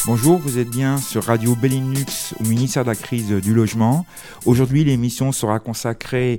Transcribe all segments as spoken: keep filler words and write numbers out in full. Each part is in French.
Bonjour, vous êtes bien sur Radio Bellinux au ministère de la crise du logement. Aujourd'hui, l'émission sera consacrée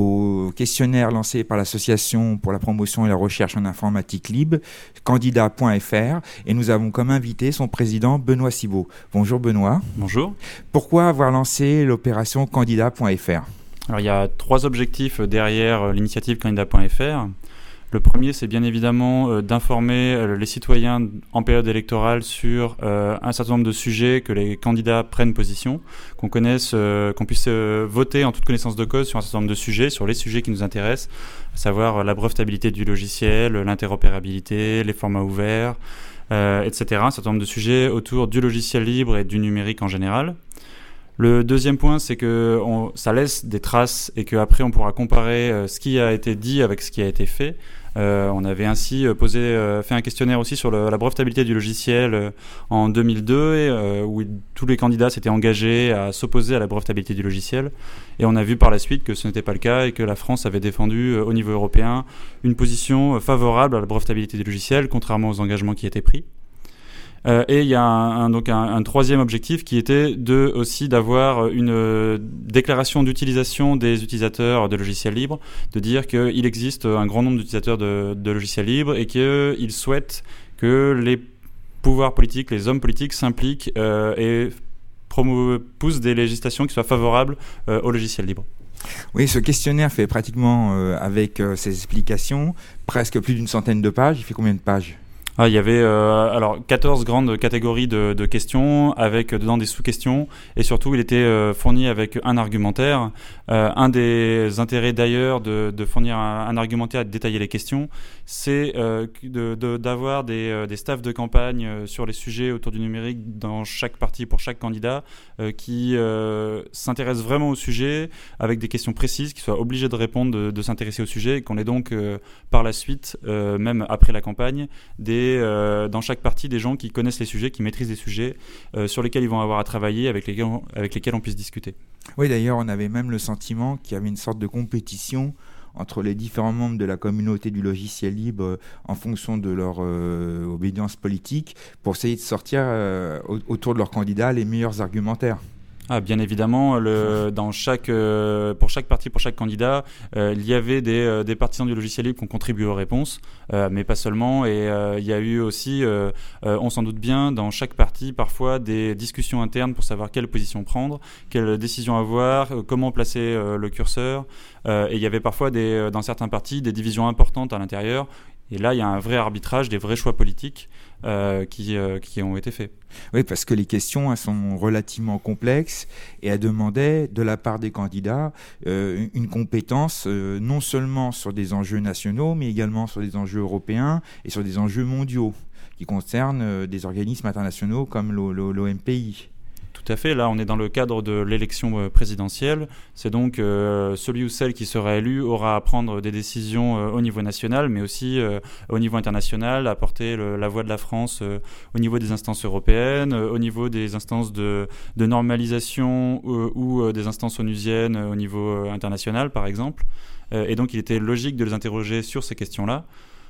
au questionnaire lancé par l'Association pour la promotion et la recherche en informatique libre, candidat point f r, et nous avons comme invité son président Benoît Civot. Bonjour Benoît. Bonjour. Pourquoi avoir lancé l'opération candidat point f r ? Alors, il y a trois objectifs derrière l'initiative candidat point f r. Le premier, c'est bien évidemment euh, d'informer euh, les citoyens en période électorale sur euh, un certain nombre de sujets, que les candidats prennent position, qu'on connaisse, euh, qu'on puisse euh, voter en toute connaissance de cause sur un certain nombre de sujets, sur les sujets qui nous intéressent, à savoir euh, la brevetabilité du logiciel, l'interopérabilité, les formats ouverts, euh, et cetera. Un certain nombre de sujets autour du logiciel libre et du numérique en général. Le deuxième point, c'est que on, ça laisse des traces et qu'après on pourra comparer euh, ce qui a été dit avec ce qui a été fait. Euh, on avait ainsi posé, euh, fait un questionnaire aussi sur le, la brevetabilité du logiciel euh, en deux mille deux, et, euh, où tous les candidats s'étaient engagés à s'opposer à la brevetabilité du logiciel. Et on a vu par la suite que ce n'était pas le cas et que la France avait défendu euh, au niveau européen une position euh, favorable à la brevetabilité du logiciel, contrairement aux engagements qui étaient pris. Euh, et il y a un, un, donc un, un troisième objectif qui était de, aussi d'avoir une euh, déclaration d'utilisation des utilisateurs de logiciels libres, de dire qu'il existe un grand nombre d'utilisateurs de, de logiciels libres et qu'ils souhaitent que les pouvoirs politiques, les hommes politiques s'impliquent euh, et promo- poussent des législations qui soient favorables euh, aux logiciels libres. Oui, ce questionnaire fait pratiquement, euh, avec euh, ses explications, presque plus d'une centaine de pages. Il fait combien de pages ? Ah, il y avait euh, alors quatorze grandes catégories de, de questions avec dedans des sous-questions, et surtout il était euh, fourni avec un argumentaire. Euh, un des intérêts d'ailleurs de, de fournir un, un argumentaire et de détailler les questions, c'est euh, de, de, d'avoir des, euh, des staffs de campagne euh, sur les sujets autour du numérique dans chaque partie pour chaque candidat euh, qui euh, s'intéressent vraiment au sujet avec des questions précises, qui soient obligés de répondre, de, de s'intéresser au sujet, et qu'on ait donc euh, par la suite, euh, même après la campagne, des Euh, dans chaque partie des gens qui connaissent les sujets, qui maîtrisent les sujets euh, sur lesquels ils vont avoir à travailler, avec lesquels on, avec lesquels on puisse discuter. Oui, d'ailleurs, on avait même le sentiment qu'il y avait une sorte de compétition entre les différents membres de la communauté du logiciel libre euh, en fonction de leur euh, obédience politique pour essayer de sortir euh, autour de leurs candidats les meilleurs argumentaires. Ah, bien évidemment, le, dans chaque, euh, pour chaque parti, pour chaque candidat, euh, il y avait des, euh, des partisans du logiciel libre qui ont contribué aux réponses, euh, mais pas seulement. Et euh, il y a eu aussi, euh, euh, on s'en doute bien, dans chaque parti, parfois des discussions internes pour savoir quelle position prendre, quelle décision avoir, euh, comment placer euh, le curseur. Euh, et il y avait parfois, des, dans certains partis, des divisions importantes à l'intérieur. Et là, il y a un vrai arbitrage, des vrais choix politiques euh, qui, euh, qui ont été faits. Oui, parce que les questions elles sont relativement complexes et elles demandaient de la part des candidats euh, une compétence euh, non seulement sur des enjeux nationaux, mais également sur des enjeux européens et sur des enjeux mondiaux qui concernent euh, des organismes internationaux comme l'O M P I. Tout à fait. Là, on est dans le cadre de l'élection présidentielle. C'est donc euh, celui ou celle qui sera élu aura à prendre des décisions euh, au niveau national, mais aussi euh, au niveau international, à porter le, la voix de la France euh, au niveau des instances européennes, euh, au niveau des instances de, de normalisation euh, ou euh, des instances onusiennes euh, au niveau euh, international, par exemple. Euh, et donc, il était logique de les interroger sur ces questions-là.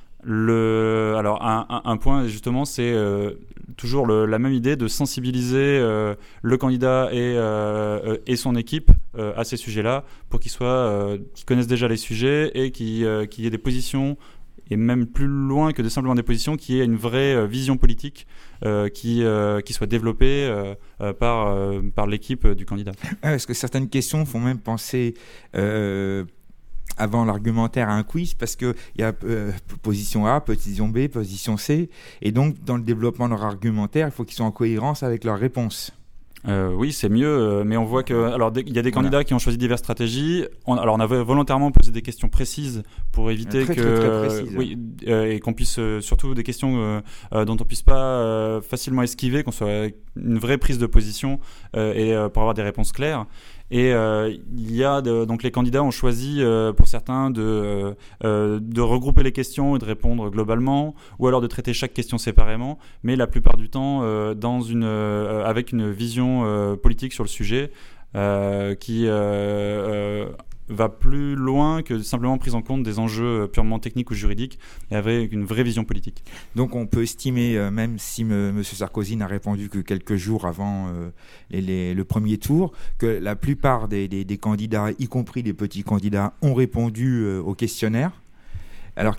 Le, alors un, un, un point justement, c'est euh, toujours le, la même idée de sensibiliser euh, le candidat et, euh, et son équipe euh, à ces sujets-là, pour qu'ils soient, euh, qu'ils connaissent déjà les sujets et qu'ils, euh, qu'il y ait des positions, et même plus loin que de simplement des positions, qu'il y ait une vraie euh, vision politique euh, qui, euh, qui soit développée euh, euh, par, euh, par l'équipe du candidat. Ah, parce que certaines questions font même penser euh, avant l'argumentaire à un quiz, parce qu'il y a euh, position A, position B, position C, et donc dans le développement de leur argumentaire, il faut qu'ils soient en cohérence avec leurs réponses. Euh, oui, c'est mieux, mais on voit que, alors, il y a des candidats voilà. qui ont choisi diverses stratégies. On, alors, on avait volontairement posé des questions précises pour éviter très, que, très, très précises, oui, euh, et qu'on puisse euh, surtout des questions euh, euh, dont on puisse pas euh, facilement esquiver, qu'on soit une vraie prise de position euh, et euh, pour avoir des réponses claires. Et euh, il y a de, donc les candidats ont choisi euh, pour certains de euh, de regrouper les questions et de répondre globalement, ou alors de traiter chaque question séparément, mais la plupart du temps euh, dans une euh, avec une vision euh, politique sur le sujet euh, qui euh, euh, va plus loin que simplement prise en compte des enjeux purement techniques ou juridiques, et avec une vraie vision politique. Donc on peut estimer, euh, même si M. Sarkozy n'a répondu que quelques jours avant euh, les, les, le premier tour, que la plupart des, des, des candidats, y compris des petits candidats, ont répondu euh, au questionnaire. Alors,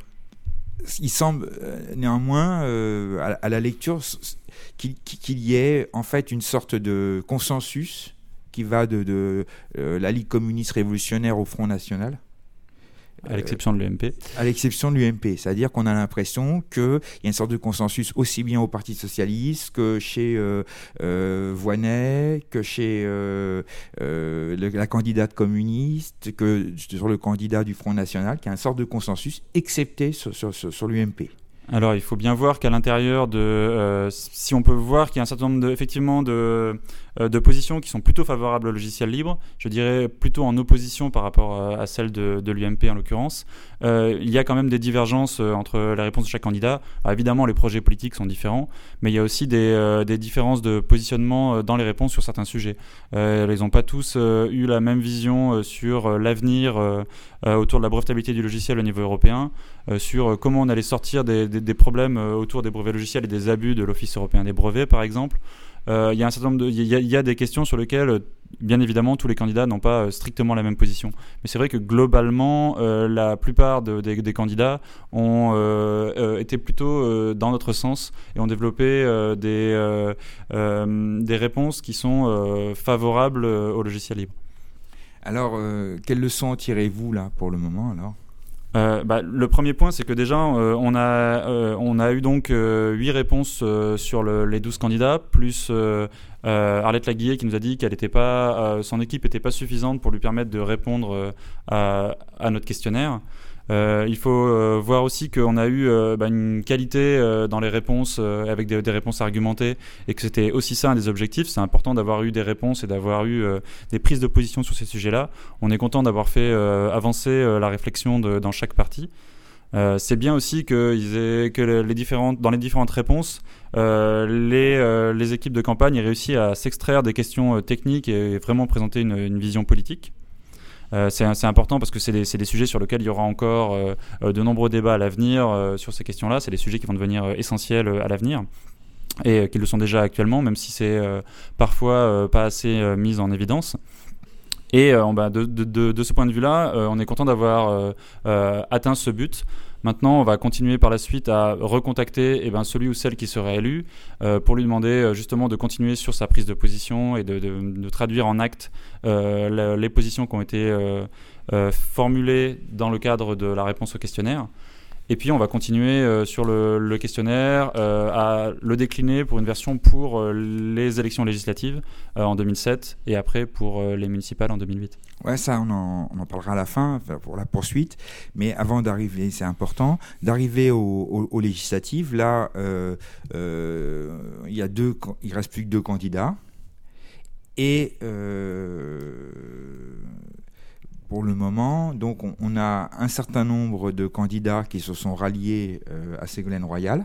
il semble euh, néanmoins, euh, à, à la lecture, qu'il, qu'il y ait en fait une sorte de consensus qui va de, de euh, la Ligue communiste révolutionnaire au Front National. À l'exception de l'U M P. À l'exception de l'U M P. C'est-à-dire qu'on a l'impression qu'il y a une sorte de consensus aussi bien au Parti Socialiste que chez euh, euh, Voynet, que chez euh, euh, le, la candidate communiste, que sur le candidat du Front National, qu'il y a une sorte de consensus, excepté sur, sur, sur, sur l'U M P. Alors, il faut bien voir qu'à l'intérieur de... Euh, si on peut voir qu'il y a un certain nombre de, effectivement de, euh, de positions qui sont plutôt favorables au logiciel libre, je dirais plutôt en opposition par rapport à, à celle de, de l'U M P en l'occurrence, euh, il y a quand même des divergences entre les réponses de chaque candidat. Alors, évidemment, les projets politiques sont différents, mais il y a aussi des, euh, des différences de positionnement dans les réponses sur certains sujets. Euh, ils n'ont pas tous euh, eu la même vision sur l'avenir euh, autour de la brevetabilité du logiciel au niveau européen, euh, sur comment on allait sortir des, des des problèmes autour des brevets logiciels et des abus de l'Office européen des brevets, par exemple. Euh, il y a un certain nombre de, il y a, il y a des questions sur lesquelles, bien évidemment, tous les candidats n'ont pas strictement la même position. Mais c'est vrai que globalement, euh, la plupart de, des, des candidats ont euh, euh, été plutôt euh, dans notre sens et ont développé euh, des, euh, euh, des réponses qui sont euh, favorables au logiciel libre. Alors, euh, quelles leçons tirez-vous là pour le moment alors ? Euh, bah, le premier point, c'est que déjà, euh, on, a, euh, on a eu donc euh, huit réponses euh, sur le, les douze candidats, plus euh, euh, Arlette Laguillet qui nous a dit qu'elle était pas, euh, son équipe n'était pas suffisante pour lui permettre de répondre euh, à, à notre questionnaire. Euh, il faut euh, voir aussi qu'on a eu euh, bah, une qualité euh, dans les réponses euh, avec des, des réponses argumentées et que c'était aussi ça un des objectifs. C'est important d'avoir eu des réponses et d'avoir eu euh, des prises de position sur ces sujets-là. On est content d'avoir fait euh, avancer euh, la réflexion de, dans chaque partie. Euh, c'est bien aussi que, ils aient, que les différentes, dans les différentes réponses, euh, les, euh, les équipes de campagne aient réussi à s'extraire des questions euh, techniques et vraiment présenter une, une vision politique. Euh, c'est, c'est important parce que c'est des, c'est des sujets sur lesquels il y aura encore euh, de nombreux débats à l'avenir euh, sur ces questions-là. C'est des sujets qui vont devenir euh, essentiels euh, à l'avenir et euh, qui le sont déjà actuellement, même si c'est euh, parfois euh, pas assez euh, mis en évidence. Et euh, bah, de, de, de, de ce point de vue-là, euh, on est content d'avoir euh, euh, atteint ce but. Maintenant, on va continuer par la suite à recontacter eh ben, celui ou celle qui serait élu euh, pour lui demander euh, justement de continuer sur sa prise de position et de, de, de traduire en acte euh, la, les positions qui ont été euh, euh, formulées dans le cadre de la réponse au questionnaire. Et puis, on va continuer euh, sur le, le questionnaire euh, à le décliner pour une version pour euh, les élections législatives euh, en deux mille sept et après pour euh, les municipales en deux mille huit. Ouais, ça, on en, on en parlera à la fin pour la poursuite. Mais avant d'arriver, c'est important, d'arriver aux, aux, aux législatives. Là, euh, euh, il y a deux, il reste plus que deux candidats. Et euh, pour le moment, donc on, on a un certain nombre de candidats qui se sont ralliés euh, à Ségolène Royal.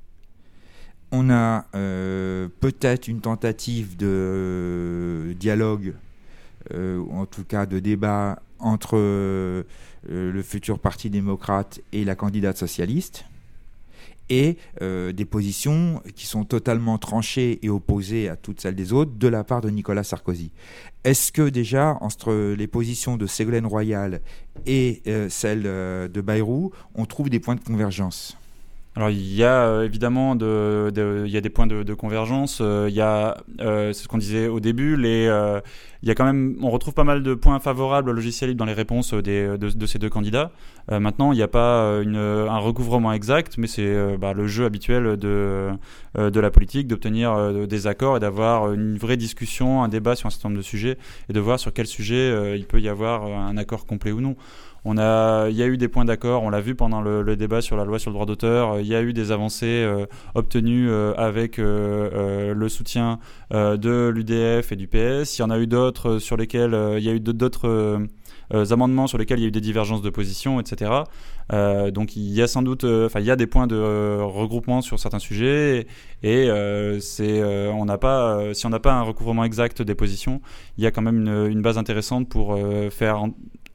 On a euh, peut-être une tentative de dialogue, euh, ou en tout cas de débat entre euh, le futur Parti démocrate et la candidate socialiste, et euh, des positions qui sont totalement tranchées et opposées à toutes celles des autres de la part de Nicolas Sarkozy. Est-ce que déjà, entre les positions de Ségolène Royal et euh, celles euh, de Bayrou, on trouve des points de convergence ? Alors il y a euh, évidemment de, de, il y a des points de, de convergence. Euh, il y a, euh, c'est ce qu'on disait au début, les, euh, il y a quand même, on retrouve pas mal de points favorables au logiciel libre dans les réponses des, de, de ces deux candidats. Euh, maintenant, il n'y a pas une, un recouvrement exact, mais c'est euh, bah, le jeu habituel de, euh, de la politique, d'obtenir euh, des accords et d'avoir une vraie discussion, un débat sur un certain nombre de sujets et de voir sur quel sujet euh, il peut y avoir un accord complet ou non. On a, il y a eu des points d'accord, on l'a vu pendant le, le débat sur la loi sur le droit d'auteur, il y a eu des avancées euh, obtenues euh, avec euh, euh, le soutien euh, de l'U D F et du P S. Il y en a eu d'autres sur lesquels euh, il y a eu d'autres euh, amendements sur lesquels il y a eu des divergences de position, et cetera. Euh, donc il y a sans doute, enfin euh, il y a des points de euh, regroupement sur certains sujets et, et euh, c'est, euh, on n'a pas, euh, si on n'a pas un recouvrement exact des positions, il y a quand même une, une base intéressante pour euh, faire en,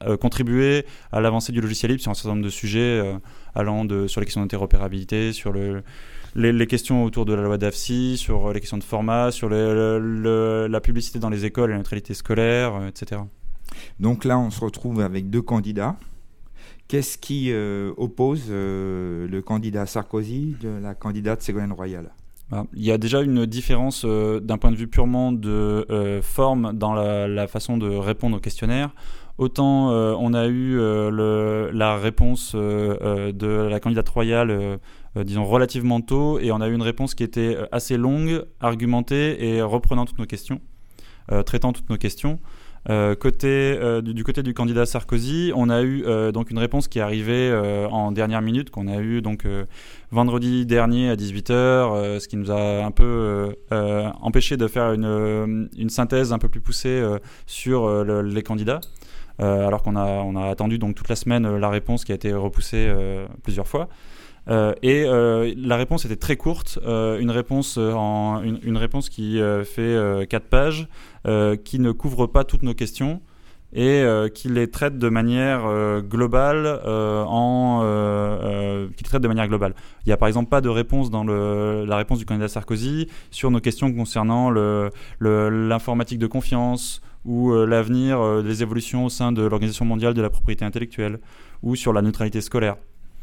euh, contribué à l'avancée du logiciel libre sur un certain nombre de sujets euh, allant de, sur les questions d'interopérabilité, sur le, les, les questions autour de la loi d'A F C I, sur les questions de format, sur le, le, le, la publicité dans les écoles, la neutralité scolaire, euh, et cetera. Donc là, on se retrouve avec deux candidats. Qu'est-ce qui euh, oppose euh, le candidat Sarkozy de la candidate Ségolène Royal ? Il y a déjà une différence euh, d'un point de vue purement de euh, forme dans la, la façon de répondre au questionnaire. Autant euh, on a eu euh, le, la réponse euh, euh, de la candidate Royal, euh, euh, disons relativement tôt, et on a eu une réponse qui était assez longue, argumentée et reprenant toutes nos questions, euh, traitant toutes nos questions. Euh, côté, euh, du, du côté du candidat Sarkozy, on a eu euh, donc une réponse qui est arrivée euh, en dernière minute, qu'on a eu donc euh, vendredi dernier à dix-huit heures, euh, ce qui nous a un peu euh, euh, empêché de faire une, une synthèse un peu plus poussée euh, sur euh, le, les candidats, euh, alors qu'on a, on a attendu donc toute la semaine euh, la réponse qui a été repoussée euh, plusieurs fois. Euh, et euh, la réponse était très courte, euh, une réponse en une, une réponse qui euh, fait euh, quatre pages, euh, qui ne couvre pas toutes nos questions et euh, qui les traite de manière euh, globale euh, en euh, euh, qui les traite de manière globale. Il y a par exemple pas de réponse dans le, la réponse du candidat Sarkozy sur nos questions concernant le, le, l'informatique de confiance ou euh, l'avenir euh, des évolutions au sein de l'Organisation mondiale de la propriété intellectuelle ou sur la neutralité scolaire.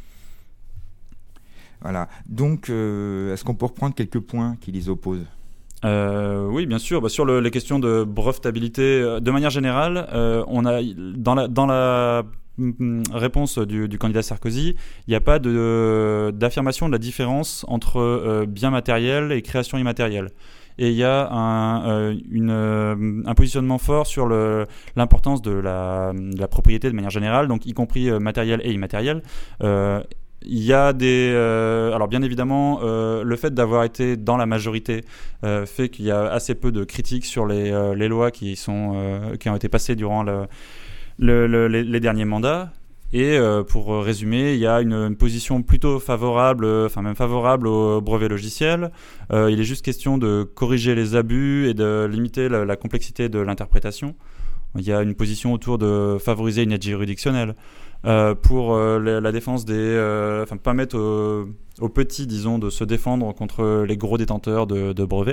Voilà. Donc, euh, est-ce qu'on peut reprendre quelques points qui les opposent ? Euh, oui, bien sûr. Bah, sur le, les questions de brevetabilité, de manière générale, euh, on a dans la dans la réponse du, du candidat Sarkozy, il n'y a pas de, d'affirmation de la différence entre euh, bien matériel et création immatérielle. Et il y a un, euh, une, un positionnement fort sur le, l'importance de la, de la propriété de manière générale, donc y compris euh, matériel et immatériel. Euh, Il y a des... Euh, alors bien évidemment, euh, le fait d'avoir été dans la majorité euh, fait qu'il y a assez peu de critiques sur les, euh, les lois qui, sont, euh, qui ont été passées durant le, le, le, les, les derniers mandats. Et euh, pour résumer, il y a une, une position plutôt favorable, enfin même favorable au brevet logiciel. Euh, il est juste question de corriger les abus et de limiter la, la complexité de l'interprétation. Il y a une position autour de favoriser une aide juridictionnelle. Euh, pour euh, la, la défense des, euh, enfin permettre aux, aux petits, disons, de se défendre contre les gros détenteurs de, de brevets.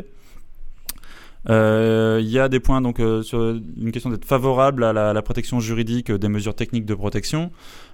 Il euh, y a des points donc euh, sur une question d'être favorable à la, la protection juridique des mesures techniques de protection.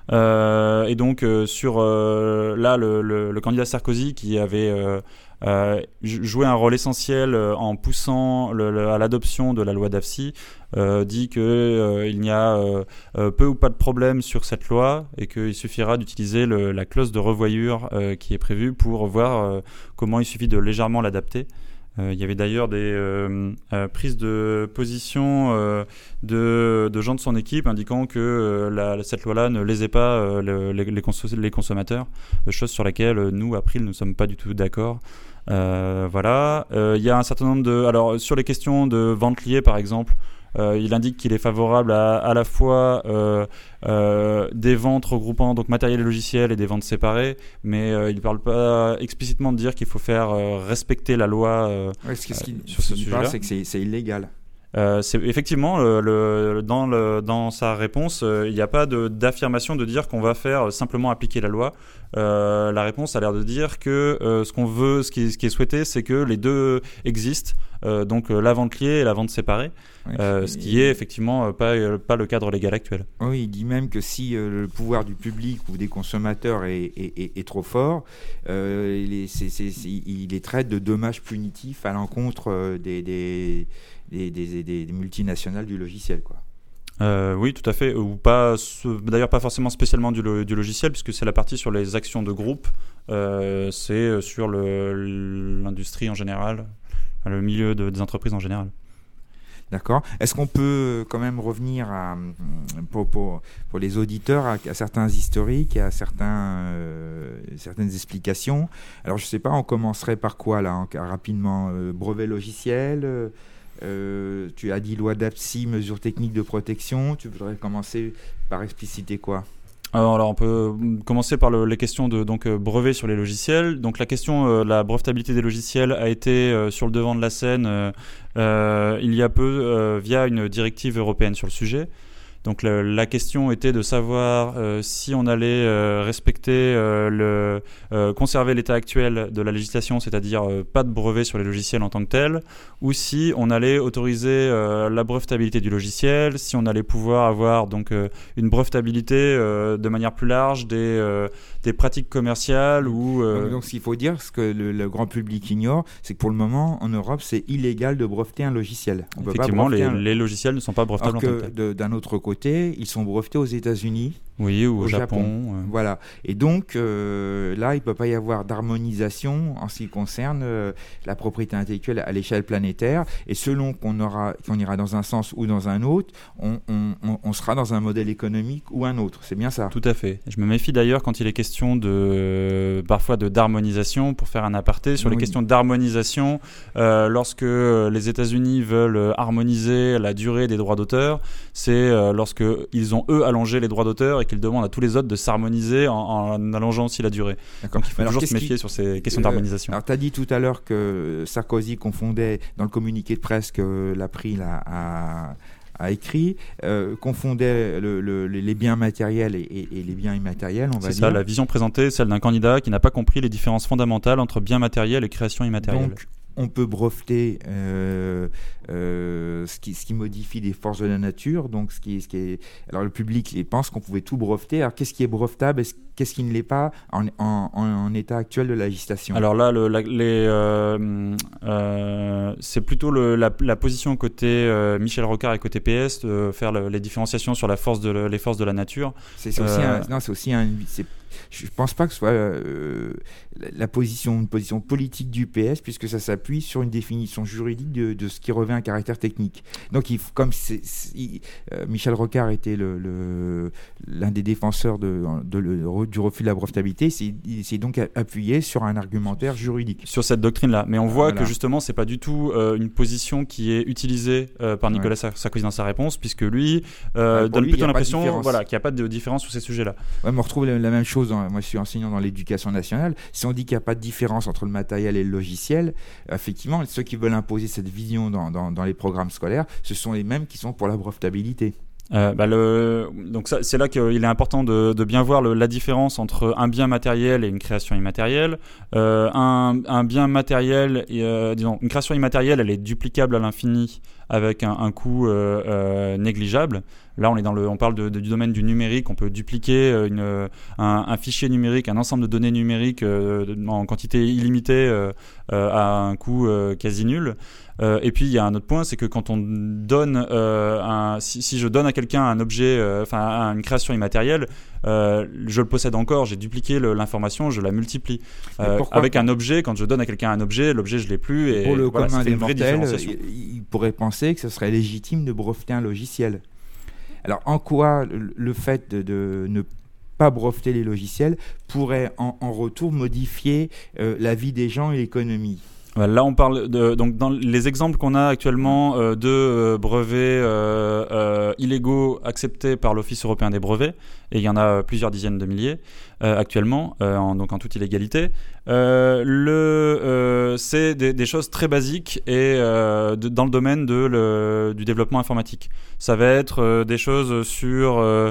Euh, et donc euh, sur euh, là le, le, le candidat Sarkozy qui avait euh, euh, joué un rôle essentiel euh, en poussant le, le, à l'adoption de la loi d'A F C I, euh, dit que euh, il n'y a euh, euh, peu ou pas de problème sur cette loi et qu'il suffira d'utiliser le, la clause de revoyure euh, qui est prévue pour voir euh, comment il suffit de légèrement l'adapter. Euh, il y avait d'ailleurs des euh, euh, prises de position euh, de, de gens de son équipe indiquant que euh, la, cette loi-là ne lésait pas euh, le, les, les, cons- les consommateurs, chose sur laquelle euh, nous, April, ne sommes pas du tout d'accord. Euh, voilà. Euh, il y a un certain nombre de... Alors, sur les questions de vente liée, par exemple, Euh, il indique qu'il est favorable à, à la fois euh, euh, des ventes regroupant donc matériel et logiciel et des ventes séparées, mais euh, il ne parle pas explicitement de dire qu'il faut faire euh, respecter la loi euh, ouais, ce, ce qui, euh, sur ce sujet-là. Parle, c'est que c'est, c'est illégal. Euh, c'est effectivement le, le, dans, le, dans sa réponse, euh, il n'y a pas de, d'affirmation de dire qu'on va faire simplement appliquer la loi. Euh, la réponse a l'air de dire que euh, ce qu'on veut, ce qui, ce qui est souhaité, c'est que les deux existent, euh, donc euh, la vente liée et la vente séparée, ouais, euh, ce qui est effectivement euh, pas, euh, pas le cadre légal actuel. Oui, il dit même que si euh, le pouvoir du public ou des consommateurs est, est, est, est trop fort, euh, il, est, c'est, c'est, c'est, il les traite de dommages punitifs à l'encontre euh, des, des, des, des, des, des multinationales du logiciel, quoi. Euh, oui, tout à fait, ou pas, d'ailleurs pas forcément spécialement du, lo, du logiciel, puisque c'est la partie sur les actions de groupe, euh, c'est sur le, l'industrie en général, le milieu de, des entreprises en général. D'accord. Est-ce qu'on peut quand même revenir à, pour, pour, pour les auditeurs à, à certains historiques et à certains, euh, certaines explications? Alors je ne sais pas, on commencerait par quoi là, en, rapidement, euh, brevet logiciel, euh, Euh, tu as dit loi d'A F C I, mesures techniques de protection. Tu voudrais commencer par expliciter quoi? Alors, alors on peut commencer par le, les questions de donc euh, brevets sur les logiciels. Donc la question, euh, la brevetabilité des logiciels a été euh, sur le devant de la scène euh, euh, il y a peu euh, via une directive européenne sur le sujet. Donc le, la question était de savoir euh, si on allait euh, respecter, euh, le, euh, conserver l'état actuel de la législation, c'est-à-dire euh, pas de brevet sur les logiciels en tant que tels, ou si on allait autoriser euh, la brevetabilité du logiciel, si on allait pouvoir avoir donc euh, une brevetabilité euh, de manière plus large des, euh, des pratiques commerciales ou... Euh... Donc, donc ce qu'il faut dire, ce que le, le grand public ignore, c'est que pour le moment, en Europe, c'est illégal de breveter un logiciel. On Effectivement, les, un... les logiciels ne sont pas brevetables en tant que tel. De, d'un autre côté, ils sont brevetés aux États-Unis. Oui, ou au, au Japon. Japon ouais. Voilà. Et donc, euh, là, il ne peut pas y avoir d'harmonisation en ce qui concerne euh, la propriété intellectuelle à l'échelle planétaire. Et selon qu'on, aura, qu'on ira dans un sens ou dans un autre, on, on, on sera dans un modèle économique ou un autre. C'est bien ça? Tout à fait. Je me méfie d'ailleurs quand il est question de, parfois de d'harmonisation, pour faire un aparté, sur oui. les questions d'harmonisation, euh, lorsque les États-Unis veulent harmoniser la durée des droits d'auteur, c'est euh, lorsqu'ils ont, eux, allongé les droits d'auteur et qu'ils demandent à tous les autres de s'harmoniser en, en allongeant aussi la durée. D'accord. Donc il faut alors, toujours se méfier qui... sur ces questions euh, d'harmonisation. Alors tu as dit tout à l'heure que Sarkozy confondait, dans le communiqué de presse que l'April a, a, a écrit, euh, confondait le, le, les biens matériels et, et, et les biens immatériels, on va C'est dire. ça, la vision présentée, celle d'un candidat qui n'a pas compris les différences fondamentales entre biens matériels et création immatérielle. Donc, on peut breveter euh, euh, ce, qui, ce qui modifie les forces de la nature. Donc, ce qui, ce qui est... Alors, le public il pense qu'on pouvait tout breveter. Alors, qu'est-ce qui est brevetable et qu'est-ce qui ne l'est pas en, en, en, en état actuel de la législation? Alors là, le, la, les, euh, euh, c'est plutôt le, la, la position côté euh, Michel Rocard et côté P S de faire le, les différenciations sur la force de, les forces de la nature. C'est, c'est aussi euh, un... Non, c'est aussi un... C'est, je ne pense pas que ce soit euh, la position, une position politique du P S, puisque ça s'appuie sur une définition juridique de, de ce qui revêt un caractère technique. Donc, il, comme c'est, c'est, il, euh, Michel Rocard était le, le, l'un des défenseurs de, de, de, du refus de la brevetabilité, c'est, il s'est donc appuyé sur un argumentaire juridique. Sur cette doctrine-là. Mais on voit voilà. que justement, ce n'est pas du tout euh, une position qui est utilisée euh, par Nicolas ouais. Sarkozy dans sa réponse, puisque lui euh, ouais, donne lui, plutôt l'impression voilà, qu'il n'y a pas de différence sur ces sujets-là. Ouais, mais on retrouve la, la même chose. Dans, moi, je suis enseignant dans l'éducation nationale. Si on dit qu'il n'y a pas de différence entre le matériel et le logiciel, effectivement, ceux qui veulent imposer cette vision dans, dans, dans les programmes scolaires, ce sont les mêmes qui sont pour la brevetabilité. Euh, bah le, donc ça, c'est là qu'il est important de, de bien voir le, la différence entre un bien matériel et une création immatérielle. Euh, un, un bien matériel, euh, disons, une création immatérielle, elle est duplicable à l'infini avec un, un coût euh, euh, négligeable. Là, on est dans le, on parle de, de, du domaine du numérique. On peut dupliquer une, un, un fichier numérique, un ensemble de données numériques euh, en quantité illimitée euh, euh, à un coût euh, quasi nul. Euh, et puis il y a un autre point, c'est que quand on donne, euh, un, si, si je donne à quelqu'un un objet, enfin euh, une création immatérielle, euh, je le possède encore, j'ai dupliqué le, l'information, je la multiplie. Euh, avec un objet, quand je donne à quelqu'un un objet, l'objet je l'ai plus et pour le voilà, commun ça fait des une vraie mortels, différenciation. Il, il pourrait penser que ce serait légitime de breveter un logiciel. Alors en quoi le, le fait de, de ne pas breveter les logiciels pourrait en, en retour modifier euh, la vie des gens et l'économie? Là, on parle de, donc dans les exemples qu'on a actuellement euh, de euh, brevets euh, euh, illégaux acceptés par l'Office européen des brevets, et il y en a plusieurs dizaines de milliers euh, actuellement, euh, en, donc en toute illégalité. Euh, le, euh, c'est des, des choses très basiques et euh, de, dans le domaine de le, du développement informatique. Ça va être euh, des choses sur euh,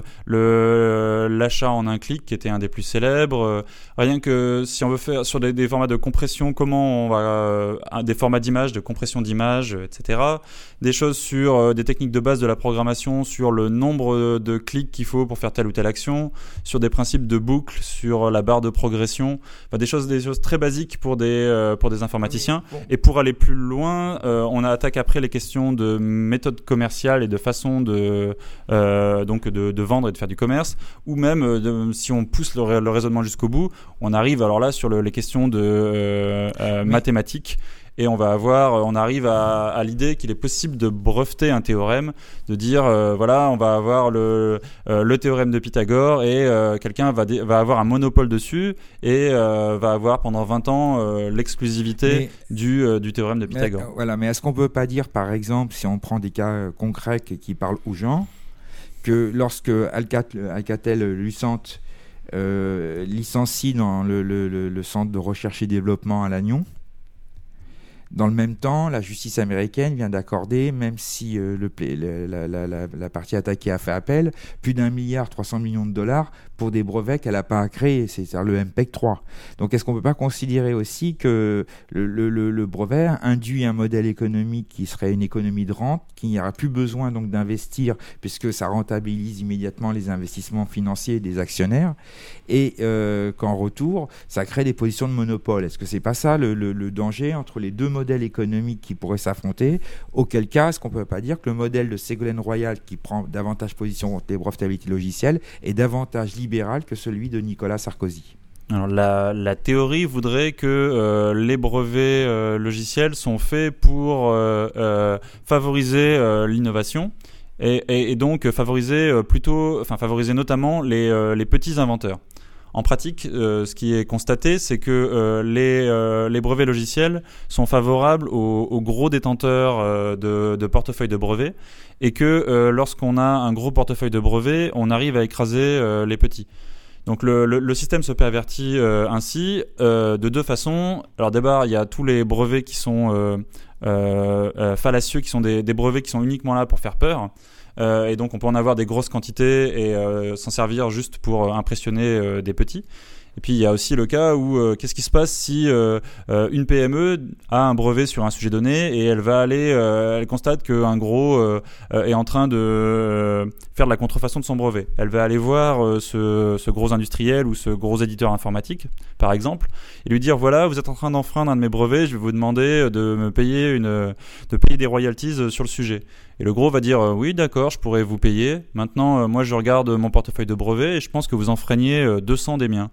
le, l'achat en un clic, qui était un des plus célèbres. Euh, rien que si on veut faire sur des, des formats de compression, comment on va euh, des formats d'images, de compression d'images, et cetera. Des choses sur euh, des techniques de base de la programmation, sur le nombre de clics qu'il faut pour faire telle ou telle action, sur des principes de boucle, sur la barre de progression. Enfin, des choses, des choses très basiques pour des euh, pour des informaticiens. Oui, bon. Et pour aller plus loin, euh, on attaque après les questions de méthode commerciale et de façon de euh, donc de, de vendre et de faire du commerce, ou même euh, de, si on pousse le, le raisonnement jusqu'au bout, on arrive alors là sur le, les questions de euh, euh, mathématiques. Et on va avoir, on arrive à, à l'idée qu'il est possible de breveter un théorème, de dire euh, voilà, on va avoir le, euh, le théorème de Pythagore et euh, quelqu'un va, dé, va avoir un monopole dessus et euh, va avoir pendant vingt ans euh, l'exclusivité mais, du, euh, du théorème de Pythagore. Mais, voilà, mais est-ce qu'on peut pas dire, par exemple, si on prend des cas concrets qui, qui parlent aux gens, que lorsque Alcatel, Alcatel-Lucent euh, licencie dans le, le, le, le centre de recherche et développement à Lannion, Dans le même temps, la justice américaine vient d'accorder, même si euh, le, la, la, la, la partie attaquée a fait appel, plus d'un milliard trois cents millions de dollars pour des brevets qu'elle n'a pas créés, c'est-à-dire le M P E C trois. Donc est-ce qu'on ne peut pas considérer aussi que le, le, le, le brevet induit un modèle économique qui serait une économie de rente, qu'il n'y aura plus besoin donc d'investir puisque ça rentabilise immédiatement les investissements financiers des actionnaires et euh, qu'en retour, ça crée des positions de monopole. Est-ce que c'est pas ça le, le, le danger entre les deux modèles économiques qui pourraient s'affronter? Auquel cas, est-ce qu'on ne peut pas dire que le modèle de Ségolène Royal qui prend davantage position contre les brevetabilités logicielles est davantage libéral que celui de Nicolas Sarkozy? Alors la, la théorie voudrait que euh, les brevets euh, logiciels sont faits pour euh, euh, favoriser euh, l'innovation et, et, et donc favoriser euh, plutôt, enfin favoriser notamment les, euh, les petits inventeurs. En pratique, euh, ce qui est constaté, c'est que euh, les, euh, les brevets logiciels sont favorables aux, aux gros détenteurs euh, de, de portefeuilles de brevets et que euh, lorsqu'on a un gros portefeuille de brevets, on arrive à écraser euh, les petits. Donc le, le, le système se pervertit euh, ainsi euh, de deux façons. Alors d'abord, il y a tous les brevets qui sont euh, euh, euh, fallacieux, qui sont des, des brevets qui sont uniquement là pour faire peur. Euh, et donc on peut en avoir des grosses quantités et euh, s'en servir juste pour euh, impressionner euh, des petits. Et puis il y a aussi le cas où euh, qu'est-ce qui se passe si euh, euh, une P M E a un brevet sur un sujet donné et elle va aller, euh, elle constate qu'un gros euh, euh, est en train de euh, faire de la contrefaçon de son brevet. Elle va aller voir euh, ce, ce gros industriel ou ce gros éditeur informatique, par exemple, et lui dire voilà, vous êtes en train d'enfreindre un de mes brevets, je vais vous demander de me payer une, de payer des royalties sur le sujet. Et le gros va dire euh, oui, d'accord, je pourrais vous payer. Maintenant, euh, moi, je regarde mon portefeuille de brevets et je pense que vous enfreignez euh, deux cents des miens.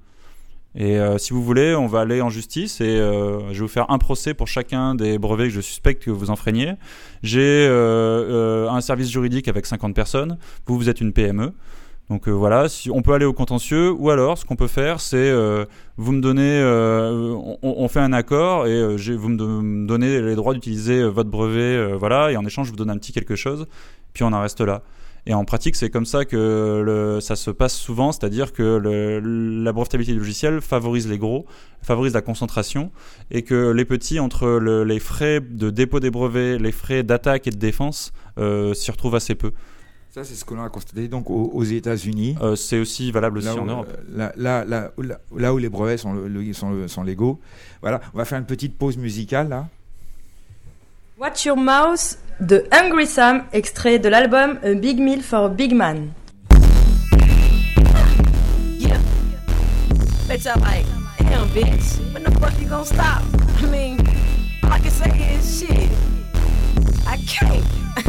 Et euh, si vous voulez, on va aller en justice et euh, je vais vous faire un procès pour chacun des brevets que je suspecte que vous enfreigniez. J'ai euh, euh, un service juridique avec cinquante personnes. Vous, vous êtes une P M E. Donc euh, voilà, si on peut aller au contentieux ou alors ce qu'on peut faire, c'est euh, vous me donnez, euh, on, on fait un accord et euh, j'ai, vous me, do- me donnez les droits d'utiliser euh, votre brevet, euh, voilà, et en échange je vous donne un petit quelque chose, puis on en reste là. Et en pratique, c'est comme ça que le, ça se passe souvent, c'est-à-dire que le, la brevetabilité logicielle favorise les gros, favorise la concentration, et que les petits, entre le, les frais de dépôt des brevets, les frais d'attaque et de défense, euh, s'y retrouvent assez peu. Ça, c'est ce qu'on a constaté donc aux, aux États-Unis. Euh, c'est aussi valable aussi là où, en Europe. Là, là, là, là, là où les brevets sont, le, sont, sont légaux. Voilà, on va faire une petite pause musicale là. Watch Your Mouth de Hungry Sam, extrait de l'album A Big Meal for a Big Man. Yeah. Bitch, I'm like, damn, bitch, when the fuck you gonna stop? I mean, all I can say is shit. I can't.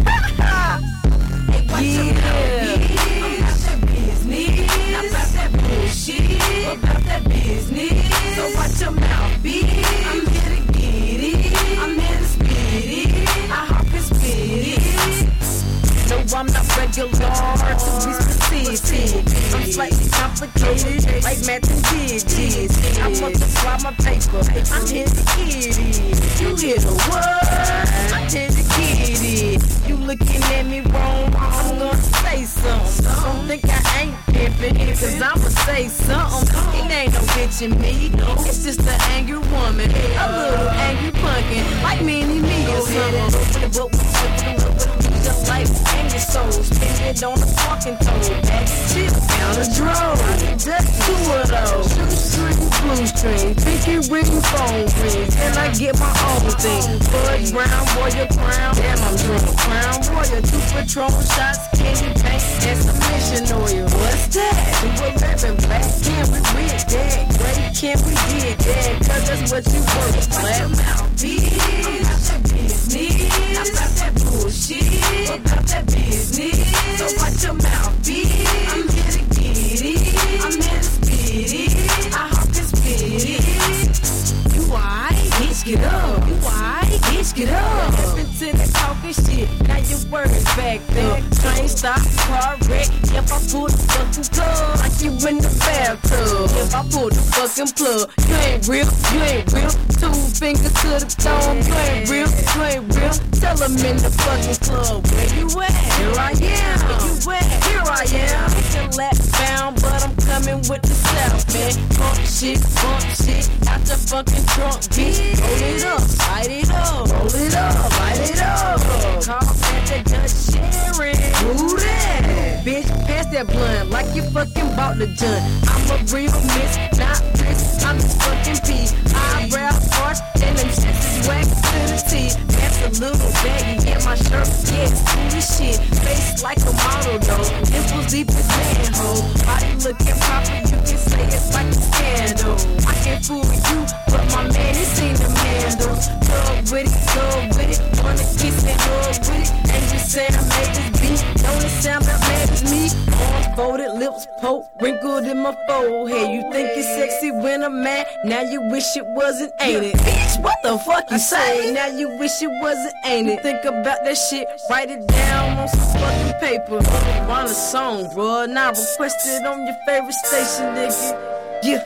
Hey, yeah. About that business. About that bullshit. About that business. So watch your mouth, bitch. I'm here to get it. I'm here to spit it. I hop and spit it. No, I'm not regular, to be specific. I'm slightly complicated, like math and digits. I multiply my paper, I'm here to get it. You hear the word, I'm here to get it. You looking at me wrong, I'm gonna say something. Don't think I ain't pimpin', cause I'ma say something. It ain't no bitch in me, it's just an angry woman. A little angry pumpkin, like Minnie Me or something. But we just like angry souls, spend it on a fucking toe. Bag of chips down a drove, just two of those. Shoestring, blue string, pinky ring, phone rings, and I get my own thing. Bud Brown, boy, your crown, damn I'm drunk. Crown Royal, two Patron shots, candy paint, and some mission oil. What's that? We were rapping black, can we read that? Great, can we get that? Cause that's what you work, black. I'm out, bitch. I'm out that business. I'm about that bullshit. About that business. So watch your mouth, bitch. I'm here to get it. I'm here to spit it. I hop and spit it. You alright? Bitch, get up. You alright? Bitch, get up. Listen to that talking shit. Now your words backed up. Train stop, car wreck. If I pull the fucking plug, like you in the bathtub. If I pull the fucking plug, you ain't real, you ain't real. Two fingers to the thumb, you ain't real, you ain't real. Tell them in the fucking club, where you at? Here I am. Where you at? Here I am. It's a lap bound, but I'm coming with the south, man. Pump shit, bump shit, out the fucking trunk, bitch. Roll it up, light it up, roll it up, light it up. Call back the Dutch Sharon, who that? Bitch, pass that blunt like you fucking bought the gun. I'm a real miss, not this, I'm just fucking P. Eyebrows arch, and them shits is wax to the teeth. That's a little baggy in my shirt, yeah, cool as shit. Face like a model though, nipples deep as manhole. Body looking proper, you can say it's like a scandal. I can't fool you, but my man, this ain't the handles. Thug with it, thug with it, wanna kiss and hug with it. And just say I made this beat, don't it sound that bad as me? Arms folded, lips poke, wrinkled in my forehead. You think it's sexy when I'm mad, now you wish it wasn't, ain't it? Bitch, what the fuck you say? Now you wish it wasn't, ain't it? Think about that shit, write it down on some fucking paper. On a song, bro, now request it on your favorite station, nigga. Yeah.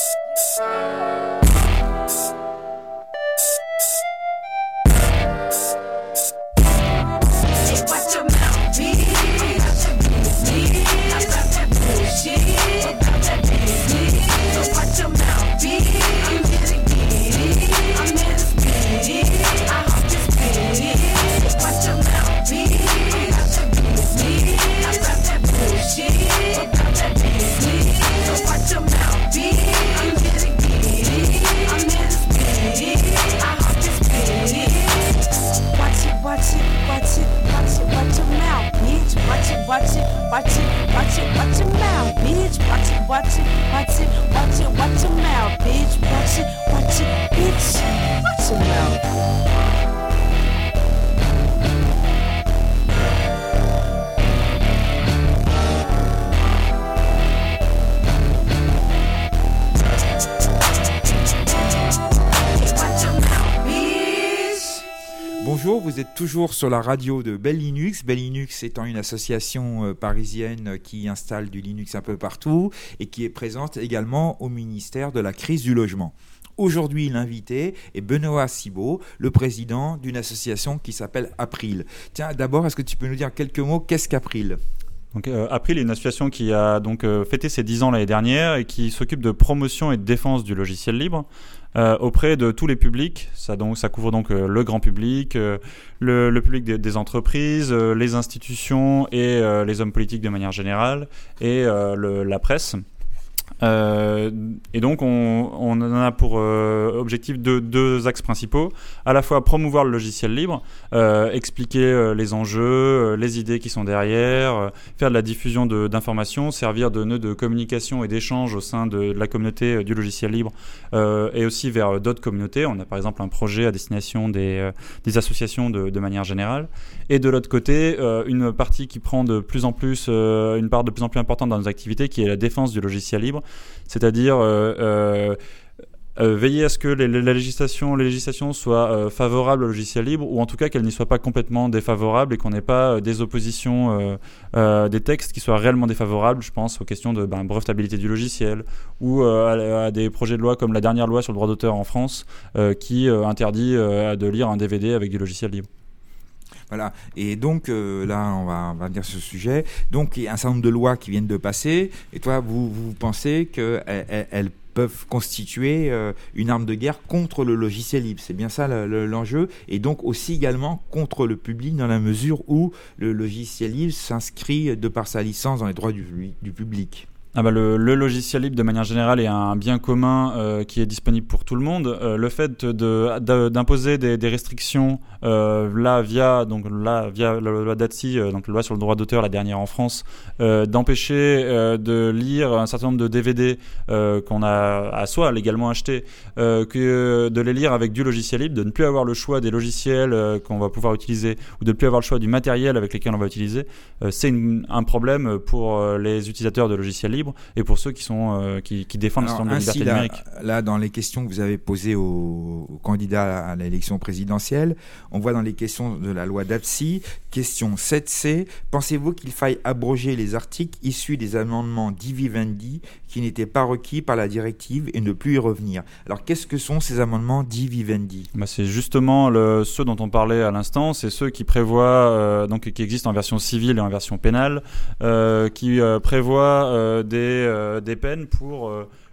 Hey, watch your mouth, bitch. Watch your business. About that bullshit. About that business. So watch your mouth, bitch. I'm here to get it. I'm here to spit it. I hope you spit it. Watch your mouth, bitch. Watch your business. About that bullshit. About that business. So watch your mouth, bitch. I'm here to get it. I'm here to spit it. I hope you spit it. Watch it, watch it, watch it, watch it, watch your mouth, bitch. Watch it, watch it, watch it, watch it, watch your mouth, bitch. Watch it, watch it, watch it, watch it, watch your mouth, bitch. Watch it, watch it, bitch. Watch your mouth. Bonjour, vous êtes toujours sur la radio de Bell Linux. Bell Linux étant une association euh, parisienne qui installe du Linux un peu partout et qui est présente également au ministère de la crise du logement. Aujourd'hui, l'invité est Benoît Cibot, le président d'une association qui s'appelle April. Tiens, d'abord, est-ce que tu peux nous dire en quelques mots, qu'est-ce qu'April ? Donc, euh, April est une association qui a donc euh, fêté ses dix ans l'année dernière et qui s'occupe de promotion et de défense du logiciel libre euh, auprès de tous les publics. Ça, donc, ça couvre donc euh, le grand public, euh, le, le public des, des entreprises, euh, les institutions et euh, les hommes politiques de manière générale et euh, le, la presse. Euh, et donc on, on en a pour euh, objectif deux, deux axes principaux, à la fois promouvoir le logiciel libre, euh, expliquer euh, les enjeux, euh, les idées qui sont derrière, euh, faire de la diffusion de, d'informations, servir de nœud de communication et d'échange au sein de, de la communauté euh, du logiciel libre euh, et aussi vers euh, d'autres communautés. On a par exemple un projet à destination des, euh, des associations de, de manière générale. Et de l'autre côté, euh, une partie qui prend de plus en plus, euh, une part de plus en plus importante dans nos activités, qui est la défense du logiciel libre. C'est-à-dire euh, euh, euh, veiller à ce que les, la législation, les législations soient euh, favorables au logiciel libre, ou en tout cas qu'elles n'y soient pas complètement défavorables et qu'on n'ait pas euh, des oppositions, euh, euh, des textes qui soient réellement défavorables. Je pense aux questions de ben, brevetabilité du logiciel ou euh, à, à des projets de loi comme la dernière loi sur le droit d'auteur en France euh, qui euh, interdit euh, de lire un D V D avec du logiciel libre. Voilà, et donc euh, là on va, on va venir sur ce sujet. Donc il y a un certain nombre de lois qui viennent de passer, et toi vous, vous pensez qu'elles elles, elles peuvent constituer euh, une arme de guerre contre le logiciel libre, c'est bien ça le, le, l'enjeu, et donc aussi également contre le public dans la mesure où le logiciel libre s'inscrit de par sa licence dans les droits du, du public. Ah bah le, le logiciel libre de manière générale est un bien commun euh, qui est disponible pour tout le monde. Euh, le fait de, de, d'imposer des, des restrictions euh, là via donc là via la loi D A T S I, euh, donc la loi sur le droit d'auteur, la dernière en France, euh, d'empêcher euh, de lire un certain nombre de D V D euh, qu'on a à soi légalement achetés, euh, que de les lire avec du logiciel libre, de ne plus avoir le choix des logiciels euh, qu'on va pouvoir utiliser ou de ne plus avoir le choix du matériel avec lequel on va utiliser, euh, c'est une, un problème pour euh, les utilisateurs de logiciels libres et pour ceux qui sont euh, qui, qui défendent Alors, le système de liberté là, numérique. Là, dans les questions que vous avez posées aux, aux candidats à l'élection présidentielle, on voit dans les questions de la loi D A T S I, question sept C, pensez-vous qu'il faille abroger les articles issus des amendements Divivendi qui n'étaient pas requis par la directive et ne plus y revenir? Alors, qu'est-ce que sont ces amendements Divivendi? Bah, c'est justement le, ceux dont on parlait à l'instant, c'est ceux qui prévoient, euh, donc qui existent en version civile et en version pénale, euh, qui euh, prévoient euh, des, euh, des peines pour euh,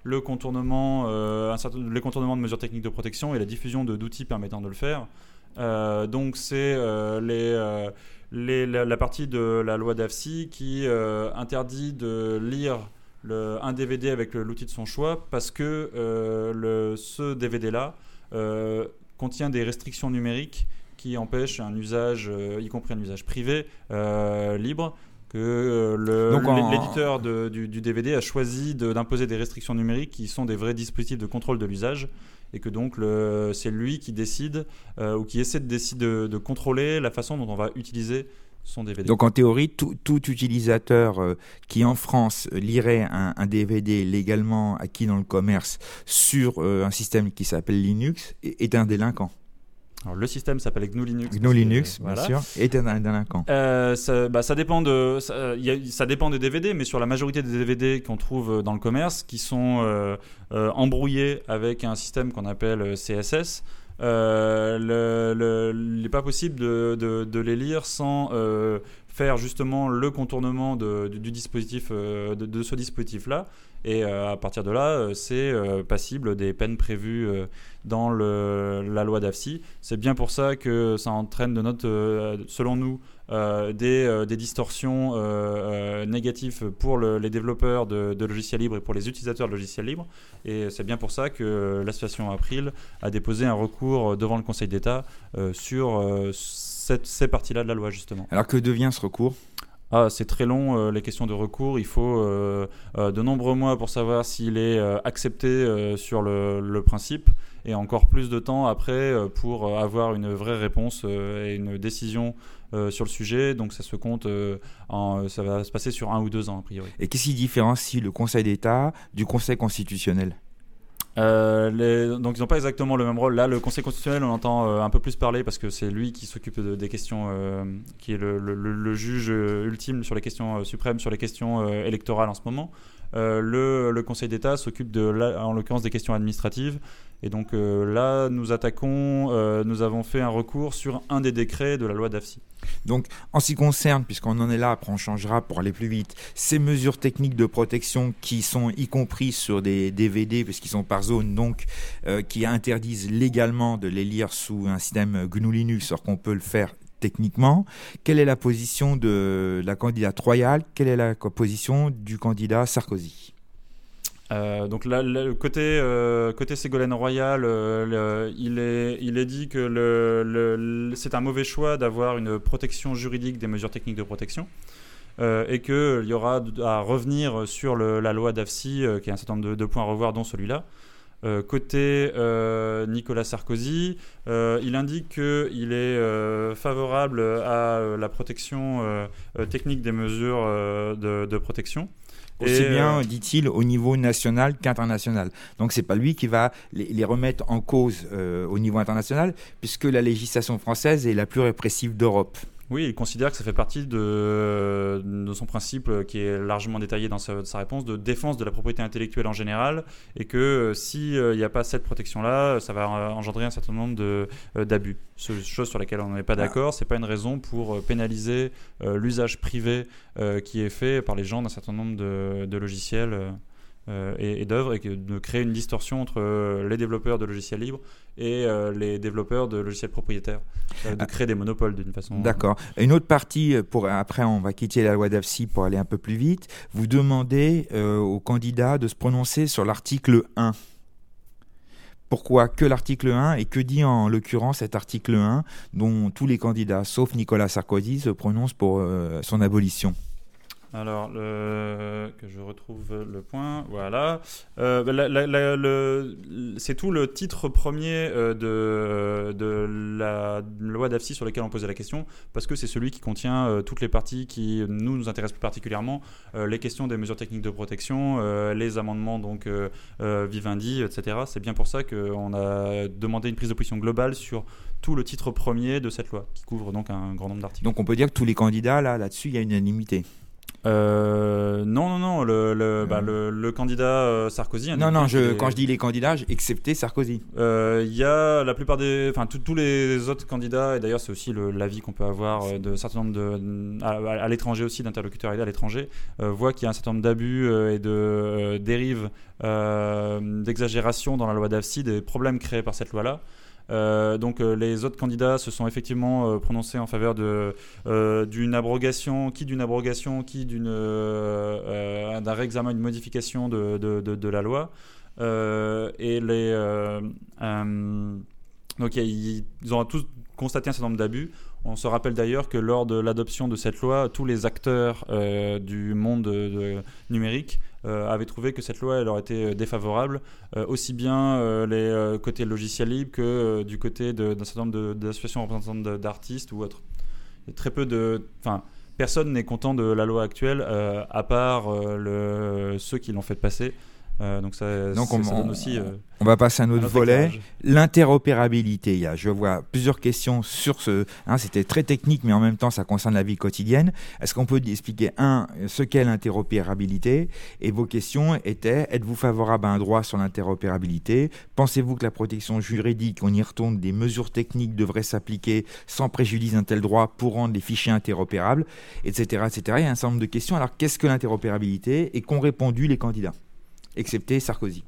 le contournement, euh, un certain, les contournements de mesures techniques de protection et la diffusion de, d'outils permettant de le faire. Euh, donc c'est euh, les, euh, les, la, la partie de la loi d'A F C I qui euh, interdit de lire le, un D V D avec le, l'outil de son choix parce que euh, le, ce D V D-là euh, contient des restrictions numériques qui empêchent un usage, euh, y compris un usage privé, euh, libre, que euh, le, Donc en... l'éditeur de, du, du D V D a choisi de, d'imposer des restrictions numériques qui sont des vrais dispositifs de contrôle de l'usage, et que donc le, c'est lui qui décide euh, ou qui essaie de, décide de, de contrôler la façon dont on va utiliser son D V D. Donc en théorie, tout, tout utilisateur euh, qui en France lirait un, un D V D légalement acquis dans le commerce sur euh, un système qui s'appelle Linux est, est un délinquant. Alors, le système s'appelle G N U Linux. G N U Linux, que, bien voilà. sûr, est un délinquant. Euh, ça, bah, ça dépend de, ça, y a, ça dépend des D V D, mais sur la majorité des D V D qu'on trouve dans le commerce, qui sont euh, euh, embrouillés avec un système qu'on appelle C S S, euh, le, le, il n'est pas possible de, de, de les lire sans euh, faire justement le contournement de, du, du dispositif, euh, de, de ce dispositif-là. Et euh, à partir de là, euh, c'est euh, passible des peines prévues euh, dans le, la loi d'A F C I. C'est bien pour ça que ça entraîne de notre, euh, selon nous, euh, des, euh, des distorsions euh, euh, négatives pour le, les développeurs de, de logiciels libres et pour les utilisateurs de logiciels libres. Et c'est bien pour ça que l'association April a déposé un recours devant le Conseil d'État euh, sur euh, cette, ces parties-là de la loi, justement. Alors que devient ce recours ? Ah, c'est très long, euh, les questions de recours. Il faut euh, euh, de nombreux mois pour savoir s'il est euh, accepté euh, sur le, le principe, et encore plus de temps après euh, pour euh, avoir une vraie réponse euh, et une décision euh, sur le sujet. Donc ça se compte, euh, en, ça va se passer sur un ou deux ans a priori. Et qu'est-ce qui différencie le Conseil d'État du Conseil constitutionnel ? Euh, les, donc ils n'ont pas exactement le même rôle. Là, le Conseil constitutionnel, on entend euh, un peu plus parler parce que c'est lui qui s'occupe de, des questions, euh, qui est le, le, le juge ultime sur les questions euh, suprêmes, sur les questions euh, électorales en ce moment. Euh, le, le Conseil d'État s'occupe de, là, en l'occurrence, des questions administratives. Et donc euh, là, nous attaquons, euh, nous avons fait un recours sur un des décrets de la loi d'A F C I. Donc, en ce qui concerne, puisqu'on en est là, après on changera pour aller plus vite, ces mesures techniques de protection qui sont y compris sur des D V D, puisqu'ils sont par zone, donc euh, qui interdisent légalement de les lire sous un système G N U Linux, alors qu'on peut le faire techniquement. Quelle est la position de la candidate Royal ? Quelle est la position du candidat Sarkozy ? Euh, donc là, le côté, euh, côté Ségolène Royal, euh, le, il, est, il est dit que le, le, le, c'est un mauvais choix d'avoir une protection juridique des mesures techniques de protection, euh, et qu'il y aura à revenir sur le, la loi d'A F C I, euh, qui a un certain nombre de, de points à revoir, dont celui-là. Euh, côté euh, Nicolas Sarkozy, euh, il indique qu'il est euh, favorable à euh, la protection euh, technique des mesures euh, de, de protection. Aussi et, bien, euh, dit-il, au niveau national qu'international. Donc, c'est pas lui qui va les, les remettre en cause euh, au niveau international, puisque la législation française est la plus répressive d'Europe. Oui, il considère que ça fait partie de, de son principe qui est largement détaillé dans sa, sa réponse de défense de la propriété intellectuelle en général, et que euh, s'il n'y a pas cette protection-là, ça va engendrer un certain nombre de, euh, d'abus. Chose sur laquelle on n'est pas d'accord. Ce n'est pas une raison pour pénaliser euh, l'usage privé euh, qui est fait par les gens d'un certain nombre de, de logiciels euh, Euh, et, et d'œuvres, et que de créer une distorsion entre euh, les développeurs de logiciels libres et euh, les développeurs de logiciels propriétaires, euh, de créer des monopoles d'une façon. D'accord. Une autre partie, pour, après on va quitter la loi d'A F C I pour aller un peu plus vite, vous demandez euh, aux candidats de se prononcer sur l'article un. Pourquoi que l'article un, et que dit en l'occurrence cet article un dont tous les candidats, sauf Nicolas Sarkozy, se prononcent pour euh, son abolition? Alors, le, que je retrouve le point, voilà. Euh, la, la, la, le, c'est tout le titre premier euh, de, de la loi d'A F C I sur lequel on posait la question, parce que c'est celui qui contient euh, toutes les parties qui nous, nous intéressent plus particulièrement, euh, les questions des mesures techniques de protection, euh, les amendements donc euh, euh, Vivendi, et cetera. C'est bien pour ça qu'on a demandé une prise de position globale sur tout le titre premier de cette loi, qui couvre donc un grand nombre d'articles. Donc on peut dire que tous les candidats, là, là-dessus, il y a une unanimité. Euh, non, non, non, le, le, bah, le, le candidat euh, Sarkozy. Non, non, je, quand je dis les candidats, excepté Sarkozy. Il euh, y a la plupart des, enfin tous les autres candidats, et d'ailleurs c'est aussi le, l'avis qu'on peut avoir euh, de certain nombre de, à, à l'étranger aussi, d'interlocuteurs aidés à l'étranger, euh, voient qu'il y a un certain nombre d'abus euh, et de euh, dérives, euh, d'exagération dans la loi Dafsi, des problèmes créés par cette loi-là. Euh, donc euh, les autres candidats se sont effectivement euh, prononcés en faveur de, euh, d'une abrogation, qui d'une abrogation, qui d'une, euh, euh, d'un réexamen, une modification de, de, de, de la loi. Euh, et les, euh, euh, donc ils, ils ont tous constaté un certain nombre d'abus. On se rappelle d'ailleurs que lors de l'adoption de cette loi, tous les acteurs euh, du monde de, de numérique euh, avaient trouvé que cette loi elle leur était défavorable, euh, aussi bien euh, les euh, côtés logiciels libres que euh, du côté de, d'un certain nombre de, d'associations représentantes de, d'artistes ou autres. Il y a très peu de, enfin, personne n'est content de la loi actuelle euh, à part euh, le, ceux qui l'ont fait passer. Euh, donc ça, donc ça, on, ça donne aussi. Euh, on va passer à un autre, un autre volet, éclairage. L'interopérabilité. Il y a, je vois plusieurs questions sur ce. Hein, c'était très technique, mais en même temps, ça concerne la vie quotidienne. Est-ce qu'on peut expliquer un ce qu'est l'interopérabilité? Et vos questions étaient êtes-vous favorable à un droit sur l'interopérabilité? Pensez-vous que la protection juridique, on y retourne, des mesures techniques devraient s'appliquer sans préjudice d'un tel droit pour rendre les fichiers interopérables, et cetera, et cetera. Il y a un certain nombre de questions. Alors, qu'est-ce que l'interopérabilité et qu'ont répondu les candidats, excepté Sarkozy?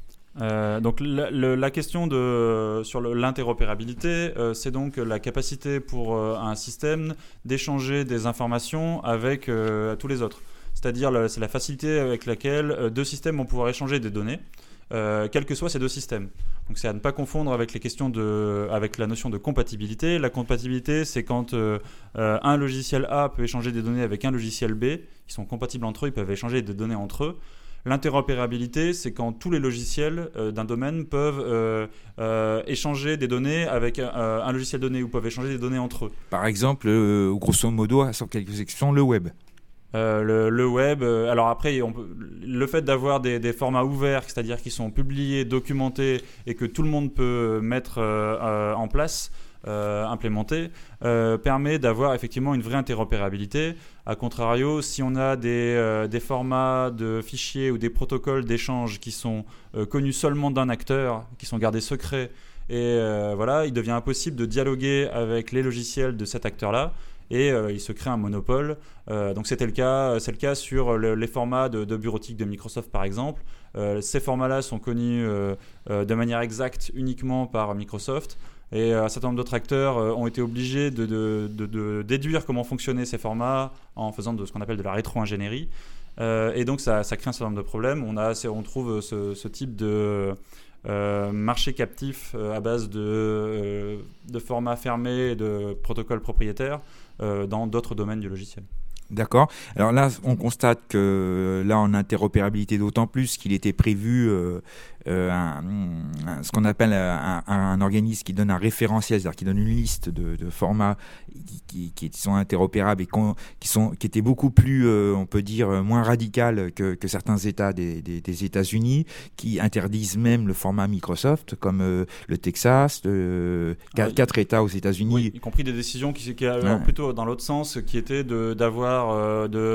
Euh, donc la, la, la question de, sur le, l'interopérabilité, euh, c'est donc la capacité pour euh, un système d'échanger des informations avec euh, tous les autres. C'est-à-dire la, c'est la facilité avec laquelle euh, deux systèmes vont pouvoir échanger des données, euh, quels que soient ces deux systèmes. Donc c'est à ne pas confondre avec les questions de, avec la notion de compatibilité. La compatibilité, c'est quand euh, euh, un logiciel A peut échanger des données avec un logiciel B, ils sont compatibles entre eux, ils peuvent échanger des données entre eux. L'interopérabilité, c'est quand tous les logiciels euh, d'un domaine peuvent euh, euh, échanger des données avec euh, un logiciel donné ou peuvent échanger des données entre eux. Par exemple, euh, grosso modo, sans quelques exceptions, le web. Euh, le, le web, euh, alors après, on peut, le fait d'avoir des, des formats ouverts, c'est-à-dire qui sont publiés, documentés et que tout le monde peut mettre euh, euh, en place, Euh, implémenté, euh, permet d'avoir effectivement une vraie interopérabilité. A contrario, si on a des, euh, des formats de fichiers ou des protocoles d'échange qui sont euh, connus seulement d'un acteur, qui sont gardés secrets, et euh, voilà, il devient impossible de dialoguer avec les logiciels de cet acteur-là, et euh, il se crée un monopole. Euh, donc c'était le cas, c'est le cas sur le, les formats de, de bureautique de Microsoft par exemple. Euh, ces formats-là sont connus euh, euh, de manière exacte uniquement par Microsoft. Et un certain nombre d'autres acteurs euh, ont été obligés de, de, de, de déduire comment fonctionnaient ces formats en faisant de ce qu'on appelle de la rétro-ingénierie. Euh, et donc ça, ça crée un certain nombre de problèmes. On, a, on trouve ce, ce type de euh, marché captif euh, à base de, euh, de formats fermés et de protocoles propriétaires euh, dans d'autres domaines du logiciel. D'accord. Alors là, on constate que là, en interopérabilité, d'autant plus qu'il était prévu euh, euh, un, un, ce qu'on appelle un, un, un organisme qui donne un référentiel, c'est-à-dire qui donne une liste de, de formats qui, qui, qui sont interopérables et qui, sont, qui étaient beaucoup plus, euh, on peut dire, moins radicales que, que certains États des, des, des États-Unis, qui interdisent même le format Microsoft, comme euh, le Texas, le, quatre, quatre États aux États-Unis. Oui, y compris des décisions qui, qui allaient ouais. plutôt dans l'autre sens, qui étaient de, d'avoir Euh, de,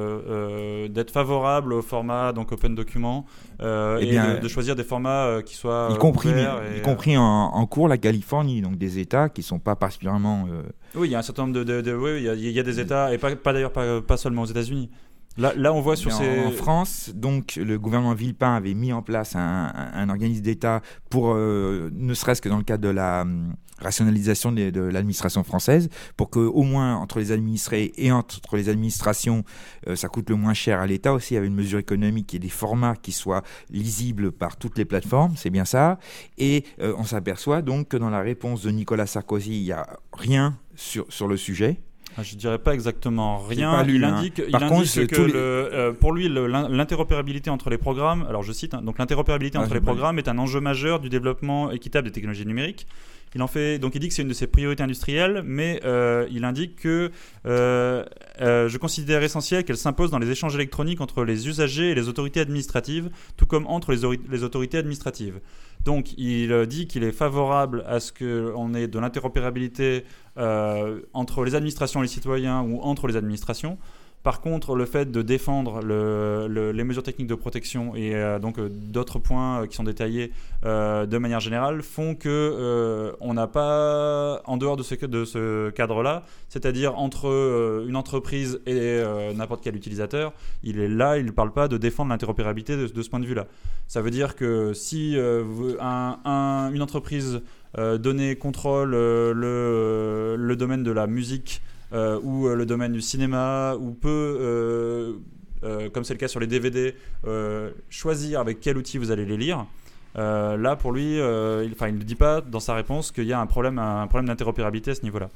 euh, d'être favorable au format donc open document euh, et, et bien, de, de choisir des formats euh, qui soient y compris, ouverts y et, compris en, en cours la Californie, donc des États qui sont pas particulièrement euh... oui, il y a un certain nombre de, de, de oui, il y a, il y a des États et pas, pas d'ailleurs pas, pas seulement aux États-Unis. Là, là, on voit sur en, ces... En France, donc, le gouvernement Villepin avait mis en place un, un, un organisme d'État pour, euh, ne serait-ce que dans le cadre de la um, rationalisation de, de l'administration française, pour qu'au moins entre les administrés et entre les administrations, euh, ça coûte le moins cher à l'État aussi. Il y avait une mesure économique et des formats qui soient lisibles par toutes les plateformes, c'est bien ça. Et euh, on s'aperçoit donc que dans la réponse de Nicolas Sarkozy, il n'y a rien sur, sur le sujet. Je ne dirais pas exactement rien. Lu, il hein. indique, Par il contre, indique que les... le, euh, pour lui, le, l'interopérabilité entre les programmes, alors je cite, hein, donc l'interopérabilité ah, entre les programmes est un enjeu majeur du développement équitable des technologies numériques. Il en fait, donc il dit que c'est une de ses priorités industrielles, mais euh, il indique que euh, euh, je considère essentiel qu'elle s'impose dans les échanges électroniques entre les usagers et les autorités administratives, tout comme entre les, ori- les autorités administratives. Donc il dit qu'il est favorable à ce qu'on ait de l'interopérabilité euh, entre les administrations et les citoyens ou entre les administrations. Par contre, le fait de défendre le, le, les mesures techniques de protection et euh, donc euh, d'autres points euh, qui sont détaillés euh, de manière générale font que euh, on n'a pas, en dehors de ce, de ce cadre-là, c'est-à-dire entre euh, une entreprise et euh, n'importe quel utilisateur, il est là, il ne parle pas de défendre l'interopérabilité de, de ce point de vue-là. Ça veut dire que si euh, un, un, une entreprise euh, donnait contrôle euh, le, le domaine de la musique Euh, ou euh, le domaine du cinéma, ou peut, euh, euh, comme c'est le cas sur les D V D, euh, choisir avec quel outil vous allez les lire. Euh, là, pour lui, euh, il, il ne dit pas dans sa réponse qu'il y a un problème, un problème d'interopérabilité à ce niveau-là.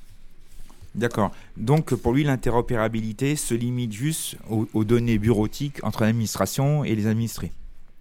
D'accord. Donc, pour lui, l'interopérabilité se limite juste aux, aux données bureautiques entre l'administration et les administrés.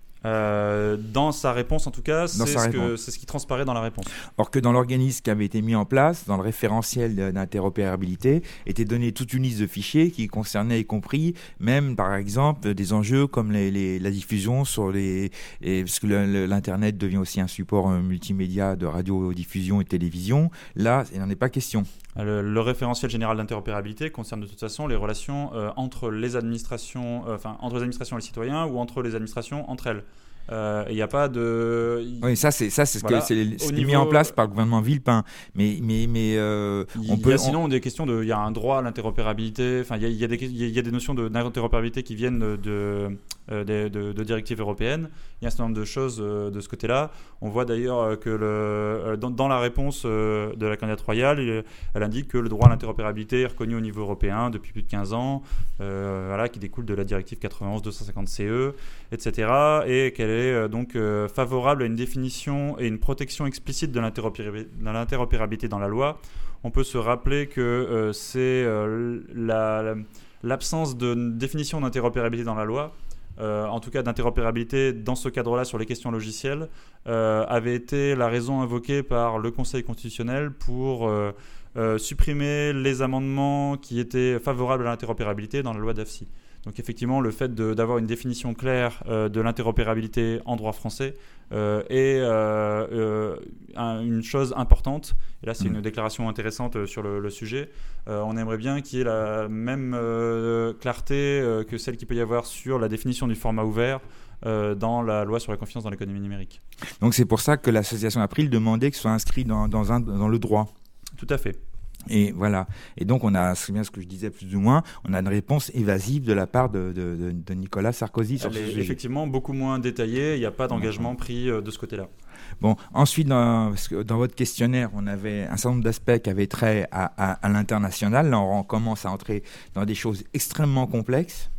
Euh, dans sa réponse, en tout cas, c'est ce, que, c'est ce qui transparaît dans la réponse. Or que dans l'organisme qui avait été mis en place, dans le référentiel d'interopérabilité, était donnée toute une liste de fichiers qui concernaient y compris même, par exemple, des enjeux comme les, les, la diffusion sur les... les parce que le, le, l'Internet devient aussi un support multimédia de radiodiffusion et de télévision. Là, il n'en est pas question. Le, le référentiel général d'interopérabilité concerne de toute façon les relations euh, entre les administrations, euh, enfin entre les administrations et les citoyens, ou entre les administrations entre elles. Il euh, n'y a pas de. Oui, ça c'est ça c'est ce voilà. que c'est, c'est niveau... mis en place par le gouvernement Villepin. Mais mais mais euh, on peut. Il y a sinon on... des questions de. Il y a un droit à l'interopérabilité. Enfin, il y a, il y a des il y a des notions de d'interopérabilité qui viennent de de, de, de, de directives européennes. Il y a un certain nombre de choses de ce côté-là. On voit d'ailleurs que le dans, dans la réponse de la candidate royale, elle indique que le droit à l'interopérabilité est reconnu au niveau européen depuis plus de quinze ans. Euh, voilà, qui découle de la directive quatre-vingt-onze deux cent cinquante C E, et cetera. Et qu'elle est est donc euh, favorable à une définition et une protection explicite de l'interopérabilité, de l'interopérabilité dans la loi. On peut se rappeler que euh, c'est euh, la, la, l'absence de définition d'interopérabilité dans la loi, euh, en tout cas d'interopérabilité dans ce cadre-là sur les questions logicielles, euh, avait été la raison invoquée par le Conseil constitutionnel pour euh, euh, supprimer les amendements qui étaient favorables à l'interopérabilité dans la loi d'A F C I. Donc effectivement, le fait de, d'avoir une définition claire euh, de l'interopérabilité en droit français euh, est euh, euh, un, une chose importante. Et là, c'est mmh. une déclaration intéressante sur le, le sujet. Euh, on aimerait bien qu'il y ait la même euh, clarté euh, que celle qu'il peut y avoir sur la définition du format ouvert euh, dans la loi sur la confiance dans l'économie numérique. Donc c'est pour ça que l'association April demandait que ce soit inscrit dans, dans, un, dans le droit. Tout à fait. Et voilà. Et donc, on a, c'est bien ce que je disais plus ou moins, on a une réponse évasive de la part de, de, de Nicolas Sarkozy sur Elle ce est sujet. Effectivement, beaucoup moins détaillée. Il n'y a pas d'engagement pris de ce côté-là. Bon, ensuite, dans, parce que dans votre questionnaire, on avait un certain nombre d'aspects qui avaient trait à, à, à l'international. Là, on commence à entrer dans des choses extrêmement complexes.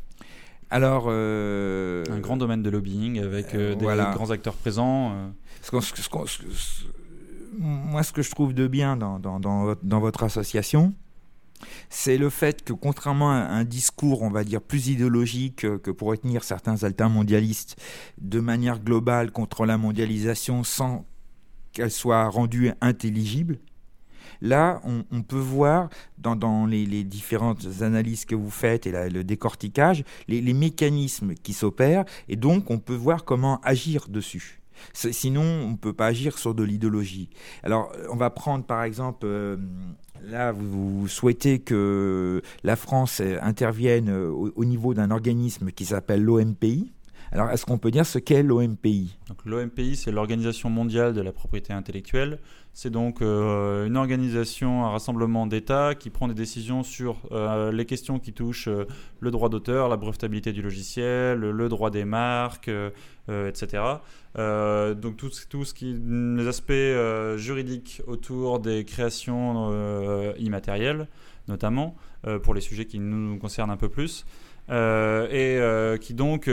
Alors, euh, un grand domaine de lobbying avec euh, des voilà. grands acteurs présents. Euh. Ce qu'on, ce qu'on, ce, ce, moi, ce que je trouve de bien dans, dans, dans, votre, dans votre association, c'est le fait que, contrairement à un discours, on va dire, plus idéologique que pourraient tenir certains altermondialistes de manière globale contre la mondialisation sans qu'elle soit rendue intelligible, là, on, on peut voir dans, dans les, les différentes analyses que vous faites et la, le décortiquage, les, les mécanismes qui s'opèrent, et donc on peut voir comment agir dessus. C'est, sinon, on ne peut pas agir sur de l'idéologie. Alors, on va prendre par exemple, euh, là, vous, vous souhaitez que la France intervienne au, au niveau d'un organisme qui s'appelle l'O M P I. Alors, est-ce qu'on peut dire ce qu'est l'O M P I ? Donc, l'O M P I, c'est l'Organisation mondiale de la propriété intellectuelle. C'est donc euh, une organisation, un rassemblement d'États qui prend des décisions sur euh, les questions qui touchent euh, le droit d'auteur, la brevetabilité du logiciel, le, le droit des marques, euh, euh, et cetera. Euh, donc tout, tout ce qui, les aspects euh, juridiques autour des créations euh, immatérielles, notamment euh, pour les sujets qui nous concernent un peu plus. Euh, et euh, qui donc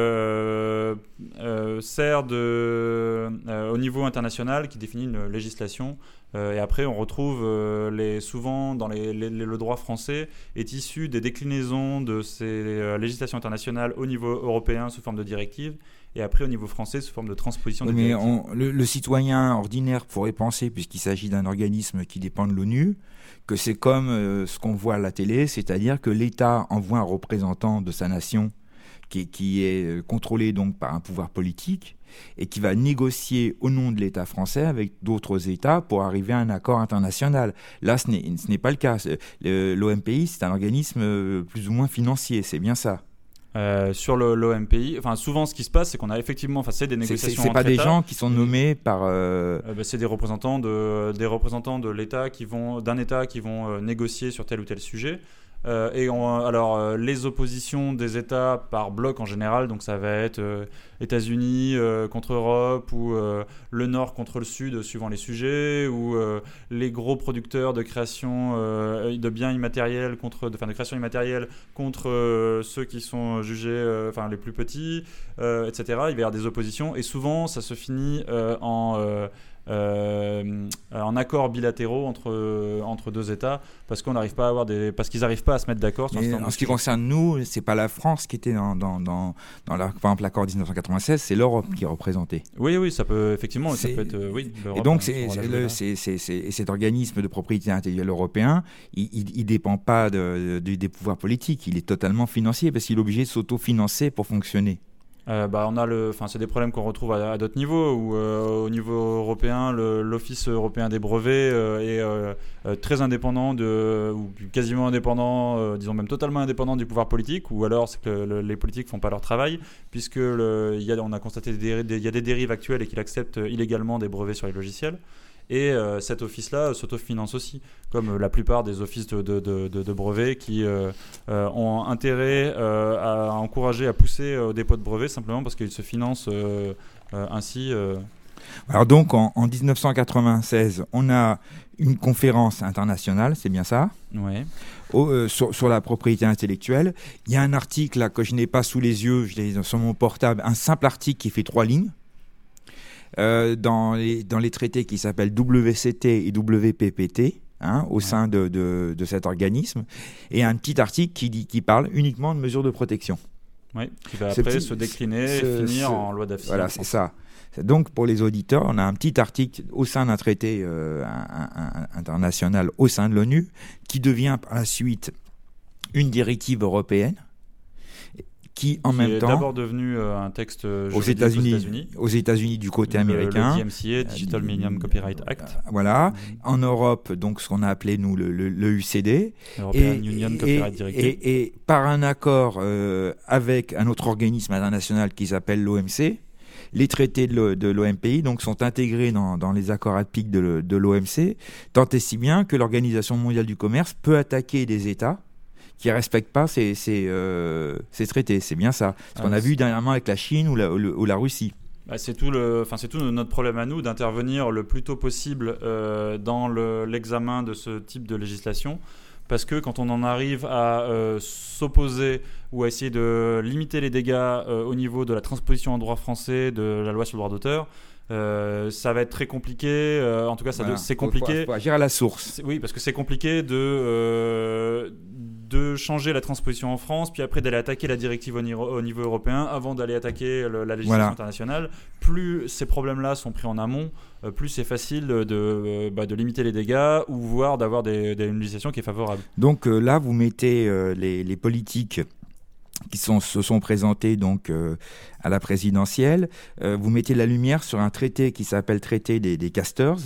euh, euh, sert de, euh, au niveau international, qui définit une législation. Euh, et après, on retrouve euh, les, souvent dans les, les, le droit français est issu des déclinaisons de ces euh, législations internationales au niveau européen sous forme de directives, et après au niveau français sous forme de transposition. Oui, des mais directives. on, le, le citoyen ordinaire pourrait penser, puisqu'il s'agit d'un organisme qui dépend de l'ONU, que c'est comme euh, ce qu'on voit à la télé, c'est-à-dire que l'État envoie un représentant de sa nation qui, qui est contrôlé donc par un pouvoir politique et qui va négocier au nom de l'État français avec d'autres États pour arriver à un accord international. Là, ce n'est, ce n'est pas le cas. Le, l'O M P I, c'est un organisme plus ou moins financier, c'est bien ça. Euh, sur le, l'O M P I, enfin souvent ce qui se passe, c'est qu'on a effectivement, enfin c'est des négociations. C'est, c'est, c'est pas entre des États. gens qui sont nommés par. Euh... Euh, bah, c'est des représentants de des représentants de l'État qui vont d'un État qui vont euh, négocier sur tel ou tel sujet. Euh, et on, alors euh, les oppositions des États par bloc en général, donc ça va être euh, États-Unis euh, contre Europe ou euh, le Nord contre le Sud suivant les sujets, ou euh, les gros producteurs de création euh, de biens immatériels contre, de, enfin, de création immatérielle contre euh, ceux qui sont jugés, euh, enfin les plus petits, euh, et cetera. Il va y avoir des oppositions et souvent ça se finit euh, en euh, Euh, en accords bilatéraux entre euh, entre deux États parce qu'on n'arrive pas à avoir des parce qu'ils n'arrivent pas à se mettre d'accord sur Mais un en ce qui concerne nous, c'est pas la France qui était dans dans dans, dans la, par exemple l'accord dix-neuf cent quatre-vingt-seize, c'est l'Europe qui est représentée. Oui oui, ça peut effectivement c'est, ça peut être euh, oui. Et donc c'est, c'est, le, c'est, c'est, c'est cet organisme de propriété intellectuelle européen, il, il, il dépend pas de, de, des pouvoirs politiques, il est totalement financier parce qu'il est obligé de s'autofinancer pour fonctionner. Euh, bah, on a le, enfin, c'est des problèmes qu'on retrouve à, à d'autres niveaux. Où, euh, au niveau européen, le, l'Office européen des brevets euh, est euh, euh, très indépendant, de, ou quasiment indépendant, euh, disons même totalement indépendant du pouvoir politique. Ou alors c'est que le, les politiques font pas leur travail, puisque le, y a, on a constaté des, des, y a des dérives actuelles et qu'il accepte illégalement des brevets sur les logiciels. Et euh, cet office-là euh, s'autofinance aussi, comme euh, la plupart des offices de, de, de, de brevets qui euh, euh, ont intérêt euh, à encourager, à pousser au dépôt de brevets simplement parce qu'ils se financent euh, euh, ainsi. Euh. Alors donc en, en dix-neuf cent quatre-vingt-seize, on a une conférence internationale, c'est bien ça ? Ouais. Au, euh, sur, sur la propriété intellectuelle. Il y a un article là, que je n'ai pas sous les yeux, je l'ai sur mon portable, un simple article qui fait trois lignes. Euh, dans, les, dans les traités qui s'appellent W C T et W P P T, hein, au ouais. sein de, de, de cet organisme, et un petit article qui, dit, qui parle uniquement de mesures de protection. Oui, qui va ce après petit, se décliner ce, et finir ce, en loi d'A F C. Voilà, c'est ça. Donc, pour les auditeurs, on a un petit article au sein d'un traité euh, un, un, un, international au sein de l'ONU qui devient par la suite une directive européenne qui en qui même est temps d'abord devenu euh, un texte juridique aux États-Unis, aux États-Unis, aux États-Unis du côté le, américain, le D M C A, Digital euh, Millennium Copyright Act. Euh, voilà, mmh. En Europe, donc ce qu'on a appelé nous le, le, le U C D, European Union Copyright Directive, et, et, et par un accord euh, avec un autre organisme international qui s'appelle l'O M C. Les traités de, de l'O M P I donc, sont intégrés dans, dans les accords A P I C de, de l'O M C, tant et si bien que l'Organisation mondiale du commerce peut attaquer des États qui ne respectent pas ces, ces, euh, ces traités. C'est bien ça. Ce qu'on ah, a vu dernièrement avec la Chine ou la, ou, ou la Russie. Bah, c'est, tout le, enfin, c'est tout notre problème à nous d'intervenir le plus tôt possible euh, dans le, l'examen de ce type de législation. Parce que quand on en arrive à euh, s'opposer ou à essayer de limiter les dégâts euh, au niveau de la transposition en droit français de la loi sur le droit d'auteur, Euh, ça va être très compliqué. Euh, en tout cas, ça voilà. de, c'est compliqué. Il faut, faut agir à la source. C'est, oui, parce que c'est compliqué de euh, de changer la transposition en France, puis après d'aller attaquer la directive au niveau, au niveau européen, avant d'aller attaquer le, la législation voilà. internationale. Plus ces problèmes-là sont pris en amont, euh, plus c'est facile de de, bah, de limiter les dégâts ou voire d'avoir des, des, une législation qui est favorable. Donc euh, là, vous mettez euh, les, les politiques qui sont, se sont présentés donc euh, à la présidentielle. Euh, vous mettez la lumière sur un traité qui s'appelle traité des, des casters,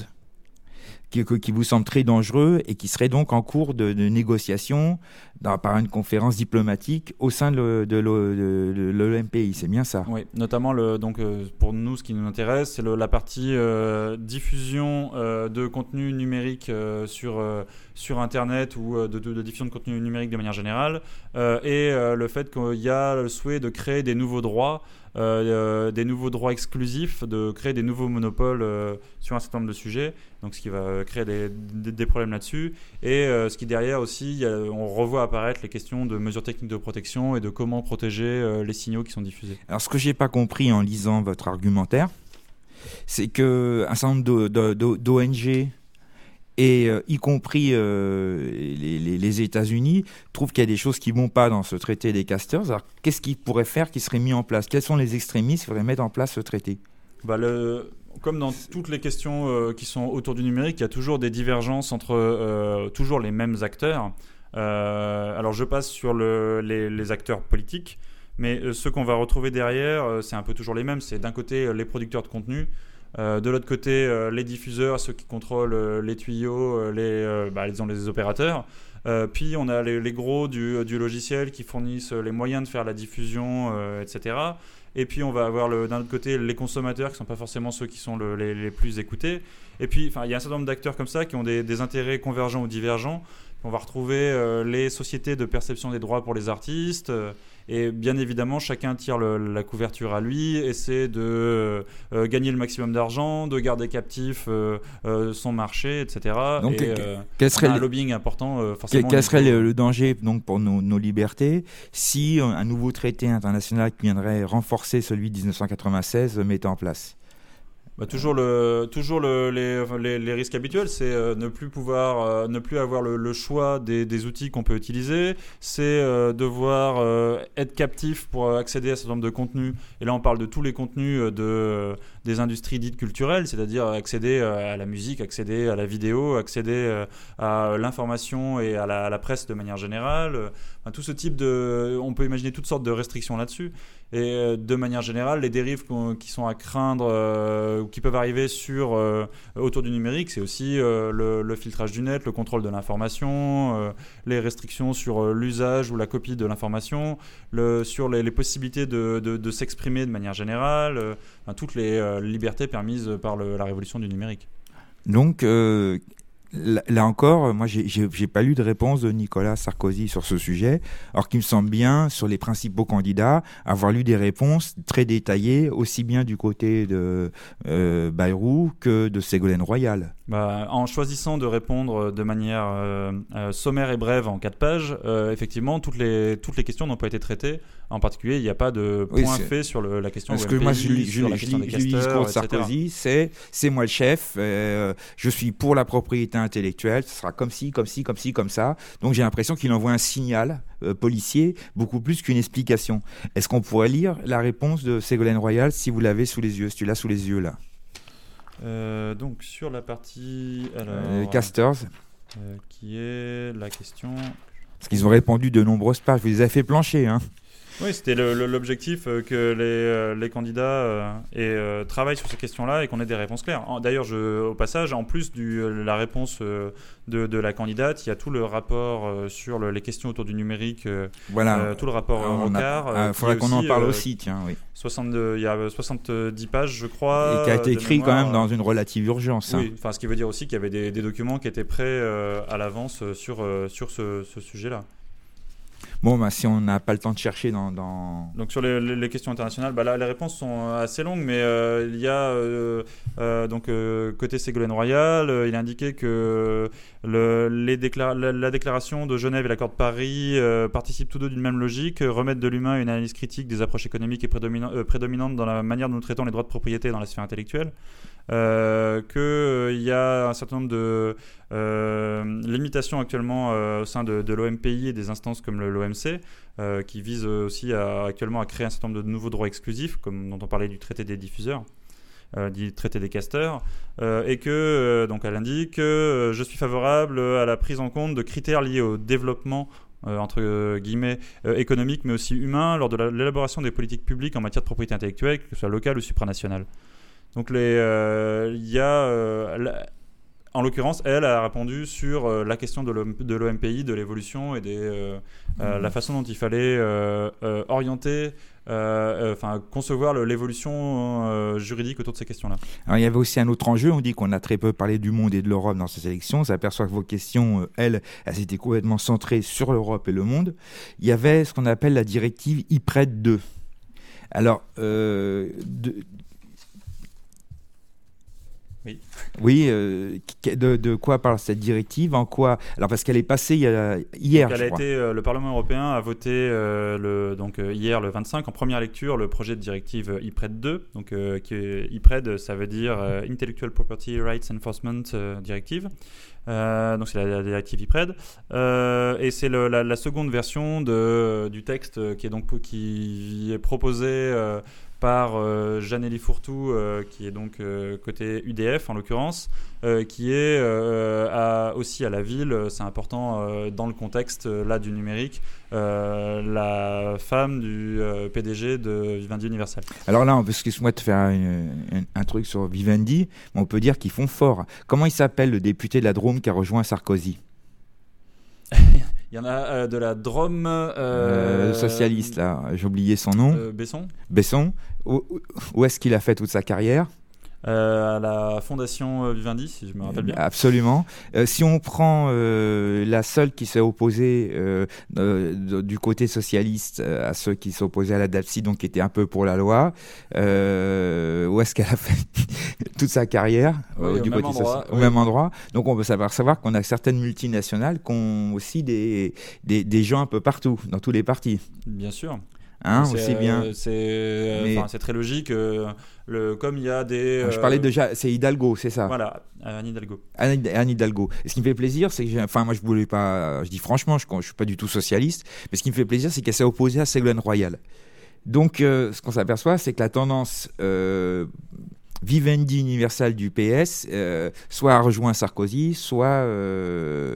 qui, qui vous semble très dangereux et qui serait donc en cours de, de négociation dans, par une conférence diplomatique au sein de, de, de, de l'O M P I. C'est bien ça ? Oui, notamment le, donc, euh, pour nous, ce qui nous intéresse, c'est le, la partie euh, diffusion euh, de contenu numérique euh, sur, euh, sur Internet ou euh, de, de, de diffusion de contenu numérique de manière générale euh, et euh, le fait qu'il y a le souhait de créer des nouveaux droits Euh, euh, des nouveaux droits exclusifs, de créer des nouveaux monopoles euh, sur un certain nombre de sujets, donc ce qui va créer des, des, des problèmes là-dessus, et euh, ce qui derrière aussi, a, on revoit apparaître les questions de mesures techniques de protection et de comment protéger euh, les signaux qui sont diffusés. Alors ce que j'ai pas compris en lisant votre argumentaire, c'est qu'un certain nombre de, de, de, d'O N G et euh, y compris euh, les, les, les États-Unis, trouvent qu'il y a des choses qui ne vont pas dans ce traité des casters. Alors, qu'est-ce qu'ils pourraient faire qui serait mis en place ? Quels sont les extrémistes qui pourraient mettre en place ce traité ? bah le, Comme dans toutes les questions euh, qui sont autour du numérique, il y a toujours des divergences entre euh, toujours les mêmes acteurs. Euh, alors, je passe sur le, les, les acteurs politiques. Mais euh, ce qu'on va retrouver derrière, euh, c'est un peu toujours les mêmes. C'est d'un côté euh, les producteurs de contenu, euh, de l'autre côté euh, les diffuseurs, ceux qui contrôlent euh, les tuyaux, euh, les, euh, bah, disons les opérateurs. Euh, puis on a les, les gros du, du logiciel qui fournissent les moyens de faire la diffusion, euh, et cetera. Et puis on va avoir le, d'un autre côté les consommateurs qui ne sont pas forcément ceux qui sont le, les, les plus écoutés. Et puis il y a un certain nombre d'acteurs comme ça qui ont des, des intérêts convergents ou divergents. On va retrouver euh, les sociétés de perception des droits pour les artistes. Euh, et bien évidemment, chacun tire le, la couverture à lui, essaie de euh, gagner le maximum d'argent, de garder captif euh, euh, son marché, et cetera. Donc, et euh, quel serait un le... lobbying important, euh, forcément. Quel, quel serait le, le danger donc, pour nos, nos libertés si un nouveau traité international qui viendrait renforcer celui de dix-neuf cent quatre-vingt-seize mettait en place? Bah, toujours le, toujours le, les, les, les risques habituels, c'est euh, ne plus pouvoir, euh, ne plus avoir le, le choix des, des outils qu'on peut utiliser, c'est euh, devoir euh, être captif pour accéder à ce certain nombre de contenus. Et là, on parle de tous les contenus de, euh, des industries dites culturelles, c'est-à-dire accéder à la musique, accéder à la vidéo, accéder euh, à l'information et à la, à la presse de manière générale. Enfin, tout ce type de, on peut imaginer toutes sortes de restrictions là-dessus. Et euh, de manière générale, les dérives qui sont à craindre euh, ou qui peuvent arriver sur, euh, autour du numérique, c'est aussi euh, le, le filtrage du net, le contrôle de l'information, euh, les restrictions sur euh, l'usage ou la copie de l'information, le, sur les, les possibilités de, de, de s'exprimer de manière générale, euh, enfin, toutes les euh, libertés permises par le, la révolution du numérique. Donc, euh, là, là encore, moi, j'ai, j'ai, j'ai pas lu de réponse de Nicolas Sarkozy sur ce sujet, alors qu'il me semble bien, sur les principaux candidats, avoir lu des réponses très détaillées, aussi bien du côté de euh, Bayrou que de Ségolène Royal. Bah, en choisissant de répondre de manière euh, euh, sommaire et brève en quatre pages, euh, effectivement, toutes les, toutes les questions n'ont pas été traitées. En particulier, il n'y a pas de point oui, fait sur le, la question Parce O M que P I, moi, je lis, je, sur la je, question je, des je lis le casteurs, discours de et cetera. Sarkozy, c'est, c'est moi le chef, euh, je suis pour la propriété intellectuelle, ce sera comme ci, comme ci, comme ci, comme ça. Donc j'ai l'impression qu'il envoie un signal euh, policier, beaucoup plus qu'une explication. Est-ce qu'on pourrait lire la réponse de Ségolène Royal si vous l'avez sous les yeux, si tu l'as sous les yeux là? Euh, donc sur la partie alors, euh, Casters, euh, qui est la question. Parce qu'ils ont répondu de nombreuses pages, vous les avez fait plancher, hein. Oui, c'était le, le, l'objectif euh, que les, euh, les candidats euh, et, euh, travaillent sur ces questions-là et qu'on ait des réponses claires. En, d'ailleurs, je, au passage, en plus de la réponse euh, de, de la candidate, il y a tout le rapport euh, sur le, les questions autour du numérique, euh, voilà. euh, tout le rapport Alors, Rocard. Il faudrait qu'on en parle euh, aussi, tiens, oui. soixante-deux, il y a soixante-dix pages, je crois. Et qui a été écrit mémoire, quand même dans une relative urgence. Oui, hein. enfin, ce qui veut dire aussi qu'il y avait des, des documents qui étaient prêts euh, à l'avance sur, euh, sur ce, ce sujet-là. Bon, bah, si on n'a pas le temps de chercher dans... dans... Donc sur les, les, les questions internationales, bah là, les réponses sont assez longues, mais euh, il y a, euh, euh, donc, euh, côté Ségolène Royal, euh, il a indiqué que le, les décla- la, la déclaration de Genève et l'accord de Paris euh, participent tous deux d'une même logique, remettre de l'humain à une analyse critique des approches économiques et prédominant, euh, prédominantes dans la manière dont nous traitons les droits de propriété dans la sphère intellectuelle. Euh, qu'il euh, y a un certain nombre de euh, limitations actuellement euh, au sein de, de l'O M P I et des instances comme le, l'O M C euh, qui visent aussi à, actuellement à créer un certain nombre de nouveaux droits exclusifs, comme dont on parlait du traité des diffuseurs, euh, du traité des casteurs, euh, et que euh, donc elle indique que euh, je suis favorable à la prise en compte de critères liés au développement Euh, entre euh, guillemets euh, économique mais aussi humain lors de la, l'élaboration des politiques publiques en matière de propriété intellectuelle, que ce soit locale ou supranationale. Donc il euh, y a euh, la, en l'occurrence elle a répondu sur euh, la question de, de l'O M P I, de l'évolution et des, euh, mmh. euh, la façon dont il fallait euh, euh, orienter euh, enfin concevoir le, l'évolution euh, juridique autour de ces questions-là. Alors il y avait aussi un autre enjeu, on dit qu'on a très peu parlé du monde et de l'Europe dans ces élections, on s'aperçoit que vos questions, euh, elles, elles étaient complètement centrées sur l'Europe et le monde. Il y avait ce qu'on appelle la directive I P R E D deux. Alors, euh, de, Oui. Oui, euh, de, de quoi parle cette directive? En quoi? Alors parce qu'elle est passée il y a, hier. Donc elle je a crois. été, euh, le Parlement européen a voté euh, le, donc, euh, hier le vingt-cinq en première lecture le projet de directive I P R E D deux. Donc, euh, qui est, I P R E D, ça veut dire euh, Intellectual Property Rights Enforcement euh, Directive. Euh, donc c'est la, la directive I P R E D euh, et c'est le, la, la seconde version de, du texte qui est donc qui est proposé euh, par euh, Jeanne-Élie Fourtou, euh, qui est donc euh, côté U D F en l'occurrence, euh, qui est euh, à, aussi à la ville, c'est important euh, dans le contexte euh, là du numérique, euh, la femme du euh, P D G de Vivendi Universal. Alors là, excuse-moi de faire une, un, un truc sur Vivendi, mais on peut dire qu'ils font fort. Comment il s'appelle le député de la Drôme qui a rejoint Sarkozy ? Il y en a euh, de la Drôme... Euh, euh, socialiste, là, j'ai oublié son nom. Euh, Besson. Besson. Où, où est-ce qu'il a fait toute sa carrière ? Euh, à la fondation Vivendi, si je me rappelle bien. Absolument. Euh, si on prend euh, la seule qui s'est opposée euh, euh, du côté socialiste euh, à ceux qui s'opposaient à la DAPSI, donc qui était un peu pour la loi, euh, où est-ce qu'elle a fait toute sa carrière oui, euh, au du même côté endroit, social, oui. au même endroit. Donc on peut savoir, savoir qu'on a certaines multinationales qui ont aussi des, des, des gens un peu partout, dans tous les partis. Bien sûr. Hein, c'est, aussi bien. Euh, c'est, euh, Mais... c'est très logique. Euh, le, comme il y a des. Euh... Je parlais déjà, c'est Hidalgo, c'est ça. Voilà, Anne Hidalgo. Anne, Anne Hidalgo. Et ce qui me fait plaisir, c'est que, j'ai, enfin, moi, je voulais pas, je dis franchement, je, je suis pas du tout socialiste, mais ce qui me fait plaisir, c'est qu'elle s'est opposée à Ségolène Royal. Donc, euh, ce qu'on s'aperçoit, c'est que la tendance euh, Vivendi Universal du P S, euh, soit a rejoint Sarkozy, soit euh,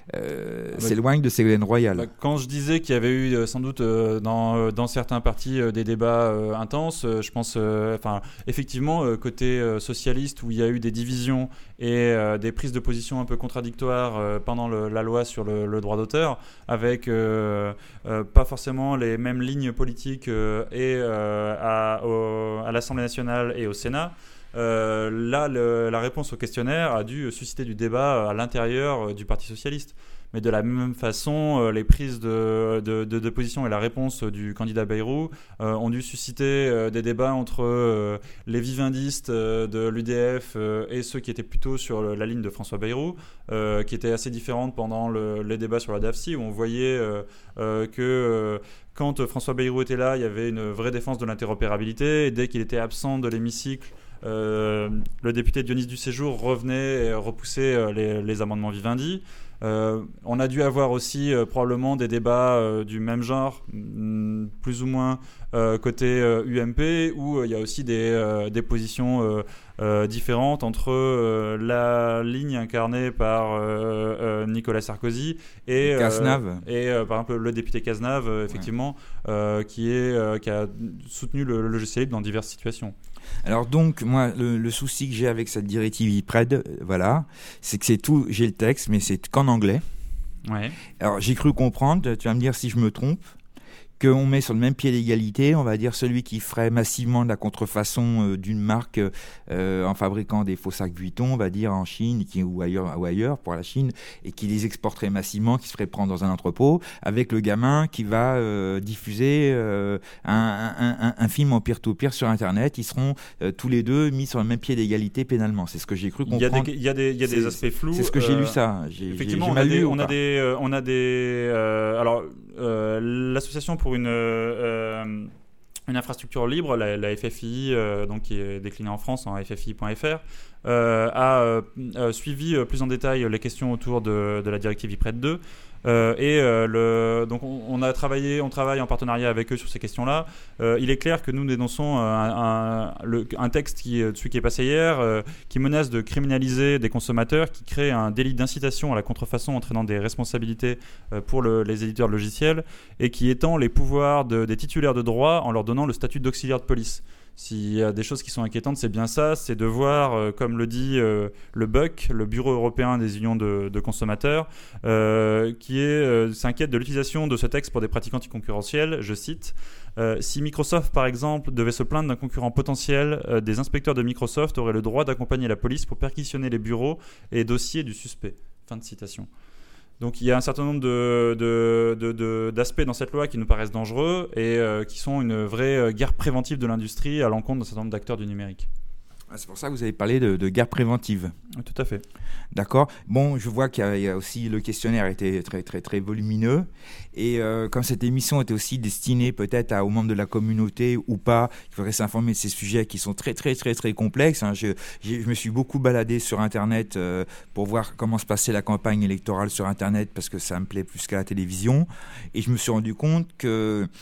euh, bah, s'éloigne de Ségolène Royal. Bah, quand je disais qu'il y avait eu euh, sans doute euh, dans, euh, dans certains partis euh, des débats euh, intenses, euh, je pense, euh, enfin, effectivement, euh, côté euh, socialiste, où il y a eu des divisions et euh, des prises de position un peu contradictoires euh, pendant le, la loi sur le, le droit d'auteur, avec euh, euh, pas forcément les mêmes lignes politiques euh, et euh, à, au, à l'Assemblée nationale et au Sénat. Euh, là, le, la réponse au questionnaire a dû susciter du débat à l'intérieur euh, du Parti socialiste. Mais de la même façon, euh, les prises de, de, de, de position et la réponse du candidat Bayrou euh, ont dû susciter euh, des débats entre euh, les vivendistes euh, de l'U D F euh, et ceux qui étaient plutôt sur le, la ligne de François Bayrou, euh, qui étaient assez différentes pendant le, les débats sur la DAFSI, où on voyait euh, euh, que... Euh, quand François Bayrou était là, il y avait une vraie défense de l'interopérabilité, et dès qu'il était absent de l'hémicycle, euh, le député Dionys Duséjour revenait et repoussait euh, les, les amendements Vivendi. Euh, on a dû avoir aussi euh, probablement des débats euh, du même genre, mm, plus ou moins euh, côté euh, U M P, où il euh, y a aussi des, euh, des positions euh, euh, différentes entre euh, la ligne incarnée par euh, euh, Nicolas Sarkozy et, Cazenave. euh, et euh, par exemple le député Cazenave, euh, effectivement, ouais. euh, qui, est, euh, qui a soutenu le, le logiciel libre dans diverses situations. Alors donc, moi, le, le souci que j'ai avec cette directive I P R E D, euh, voilà, c'est que c'est tout, j'ai le texte, mais c'est qu'en anglais. Ouais. Alors, j'ai cru comprendre, tu vas me dire si je me trompe, qu'on met sur le même pied d'égalité, on va dire celui qui ferait massivement de la contrefaçon euh, d'une marque euh, en fabriquant des faux sacs Vuitton, on va dire en Chine qui, ou, ailleurs, ou ailleurs pour la Chine, et qui les exporterait massivement, qui se ferait prendre dans un entrepôt, avec le gamin qui va euh, diffuser euh, un, un, un, un film en peer-to-peer sur Internet. Ils seront euh, tous les deux mis sur le même pied d'égalité pénalement. C'est ce que j'ai cru comprendre. Il y a des, il y a des, il y a des aspects flous. C'est ce que j'ai euh, lu ça. J'ai, effectivement, j'ai, j'ai on, a des, lu, on, a des, euh, on a des... Euh, alors, euh, l'association pour une, euh, une infrastructure libre, la, la F F I, euh, donc qui est déclinée en France en F F I point F R, euh, a euh, suivi plus en détail les questions autour de, de la directive I P R E D deux. Euh, et euh, le, donc on, on a travaillé, on travaille en partenariat avec eux sur ces questions-là. Euh, il est clair que nous dénonçons un, un, le, un texte qui, celui qui est passé hier, euh, qui menace de criminaliser des consommateurs, qui crée un délit d'incitation à la contrefaçon entraînant des responsabilités euh, pour le, les éditeurs de logiciels, et qui étend les pouvoirs de, des titulaires de droit en leur donnant le statut d'auxiliaire de police. S'il y a des choses qui sont inquiétantes, c'est bien ça, c'est de voir, euh, comme le dit euh, le B U C, le Bureau européen des unions de, de consommateurs, euh, qui est, euh, s'inquiète de l'utilisation de ce texte pour des pratiques anticoncurrentielles. Je cite, euh, si Microsoft, par exemple, devait se plaindre d'un concurrent potentiel, euh, des inspecteurs de Microsoft auraient le droit d'accompagner la police pour perquisitionner les bureaux et dossiers du suspect. Fin de citation. Donc il y a un certain nombre de, de, de, de, d'aspects dans cette loi qui nous paraissent dangereux et euh, qui sont une vraie guerre préventive de l'industrie à l'encontre d'un certain nombre d'acteurs du numérique. C'est pour ça que vous avez parlé de, de guerre préventive. Tout à fait. D'accord. Bon, je vois qu'il y a, il y a aussi, le questionnaire était très, très, très volumineux. Et euh, comme cette émission était aussi destinée peut-être à, aux membres de la communauté ou pas, il faudrait s'informer de ces sujets qui sont très, très, très, très complexes. Hein. Je, je me suis beaucoup baladé sur Internet euh, pour voir comment se passait la campagne électorale sur Internet parce que ça me plaît plus qu'à la télévision. Et je me suis rendu compte que